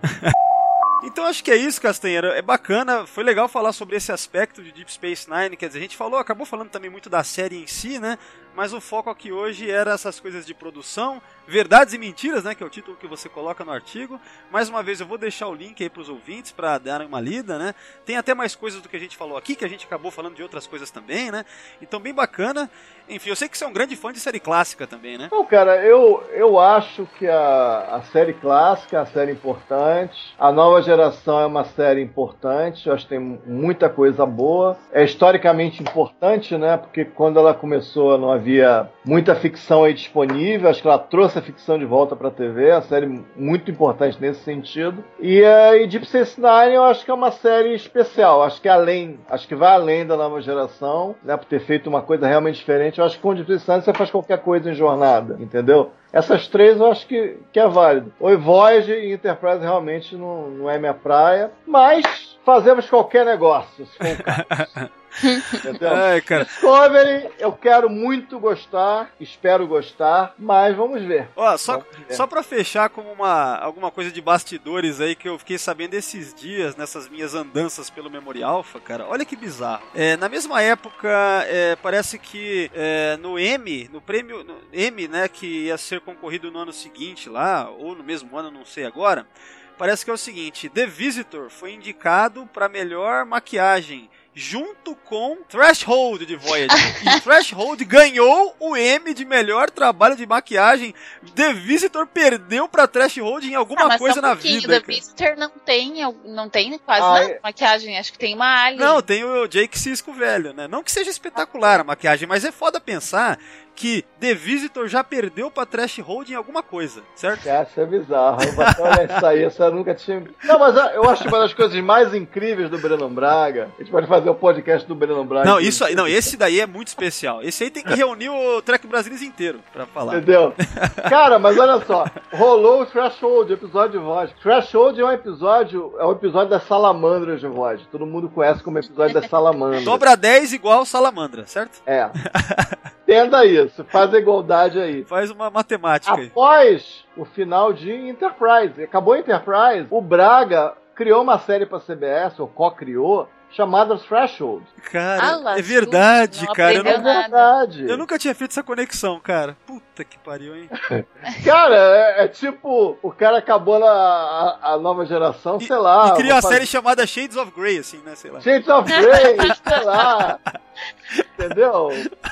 Então acho que é isso, Castanheira. É bacana, foi legal falar sobre esse aspecto de Deep Space Nine. Quer dizer, a gente falou, acabou falando também muito da série em si, né? Mas o foco aqui hoje era essas coisas de produção, verdades e mentiras, né? Que é o título que você coloca no artigo. Mais uma vez eu vou deixar o link aí para os ouvintes para darem uma lida, né? Tem até mais coisas do que a gente falou aqui, que a gente acabou falando de outras coisas também, né? Então bem bacana. Enfim, eu sei que você é um grande fã de série clássica também, né? Não, cara, eu, eu acho que a, a série clássica é uma série importante. A nova geração é uma série importante. Eu acho que tem muita coisa boa. É historicamente importante, né? Porque quando ela começou não havia muita ficção aí disponível. Acho que ela trouxe a ficção de volta pra T V. É uma série muito importante nesse sentido. E, uh, e Deep Space Nine eu acho que é uma série especial. Acho que além, acho que vai além da nova geração, né? Por ter feito uma coisa realmente diferente. Eu acho que com Deep Space Nine você faz qualquer coisa em jornada, entendeu? Essas três eu acho que, que é válido. O Voyager e Enterprise realmente não, não é minha praia, mas fazemos qualquer negócio, se for o caso. Entendeu? Ai, cara. Discovery, eu quero muito gostar, espero gostar, mas vamos ver. Ó, só, vamos ver. Só pra fechar com uma, alguma coisa de bastidores aí que eu fiquei sabendo esses dias, nessas minhas andanças pelo Memory Alpha, cara, olha que bizarro. É, na mesma época, é, parece que é, no Emmy, no prêmio no Emmy, né, que ia ser concorrido no ano seguinte lá, ou no mesmo ano, não sei agora, parece que é o seguinte, The Visitor foi indicado pra melhor maquiagem junto com Threshold de Voyager. E Threshold ganhou o Emmy de melhor trabalho de maquiagem. The Visitor perdeu pra Threshold em alguma ah, coisa um na vida. The Visitor não tem, não tem quase ah, nada é... maquiagem. Acho que tem uma alien. Não, tem o Jake Sisko velho, né? Não que seja espetacular a maquiagem, mas é foda pensar que The Visitor já perdeu pra Threshold em alguma coisa, certo? Essa é bizarro. Olha isso aí, essa eu nunca tinha... Não, mas eu acho que uma das coisas mais incríveis do Breno Braga, a gente pode fazer o podcast do Breno Braga. Não, isso aí, não, esse daí é muito especial. Esse aí tem que reunir o Trek Brasilis inteiro pra falar. Entendeu? Cara, mas olha só, rolou o Threshold, o episódio de voz. Threshold é um episódio, é um episódio das salamandras de voz. Todo mundo conhece como episódio das salamandras. Dobra dez igual salamandra, certo? É. Entenda isso, faz a igualdade aí. Faz uma matemática aí. Após o final de Enterprise, acabou Enterprise, o Braga criou uma série pra C B S, ou co-criou, chamada Threshold. Cara, ah, é verdade, não cara. Eu, não... verdade. eu nunca tinha feito essa conexão, cara. Puta que pariu, hein? Cara, é, é tipo, o cara acabou na a, a nova geração, e, sei lá. E criou a fazer... série chamada Shades of Grey, assim, né? Sei lá. Shades of Grey, sei lá. Entendeu?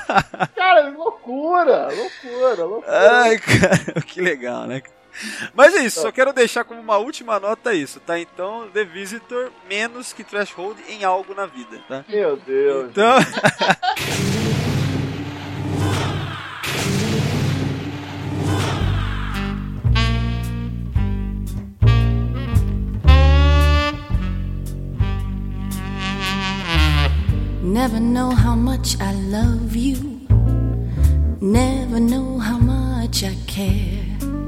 Cara, loucura, loucura, loucura. Ai, cara, que legal, né? Mas é isso, só quero deixar como uma última nota isso, tá? Então, The Visitor menos que Threshold em algo na vida, tá? Meu Deus. Então... Never know how much I love you. Never know how much I care.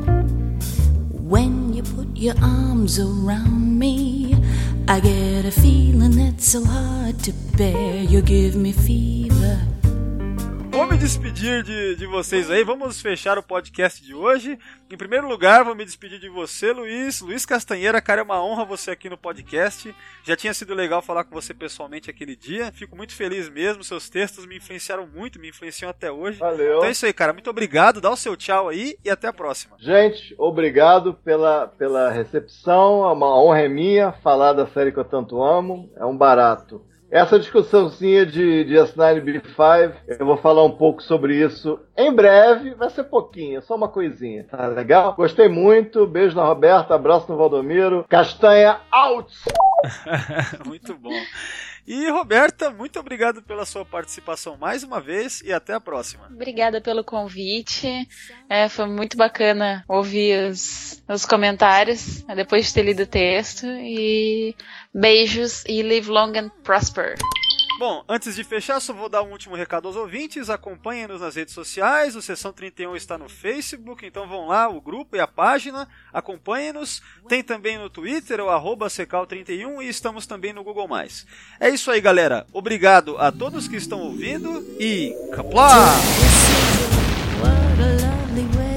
When you put your arms around me, I get a feeling that's so hard to bear. You give me fever. Vou me despedir de, de vocês aí, vamos fechar o podcast de hoje. Em primeiro lugar, vou me despedir de você, Luiz. Luiz Castanheira, cara, é uma honra você aqui no podcast. Já tinha sido legal falar com você pessoalmente aquele dia. Fico muito feliz mesmo, seus textos me influenciaram muito, me influenciam até hoje. Valeu. Então é isso aí, cara, muito obrigado, dá o seu tchau aí e até a próxima. Gente, obrigado pela, pela recepção, uma honra é minha falar da série que eu tanto amo, é um barato. Essa discussãozinha de, de S nove B cinco, eu vou falar um pouco sobre isso em breve, vai ser pouquinho, só uma coisinha, tá legal? Gostei muito, beijo na Roberta, abraço no Valdomiro, castanha out! Muito bom. E Roberta, muito obrigado pela sua participação mais uma vez e até a próxima. Obrigada pelo convite, é, foi muito bacana ouvir os, os comentários depois de ter lido o texto, e beijos e live long and prosper. Bom, antes de fechar, só vou dar um último recado aos ouvintes. Acompanhem-nos nas redes sociais. O Sessão trinta e um está no Facebook, então vão lá, o grupo e a página. Acompanhem-nos. Tem também no Twitter, o arroba secal trinta e um, e estamos também no Google mais. É isso aí, galera. Obrigado a todos que estão ouvindo e... Kapla! What a lovely way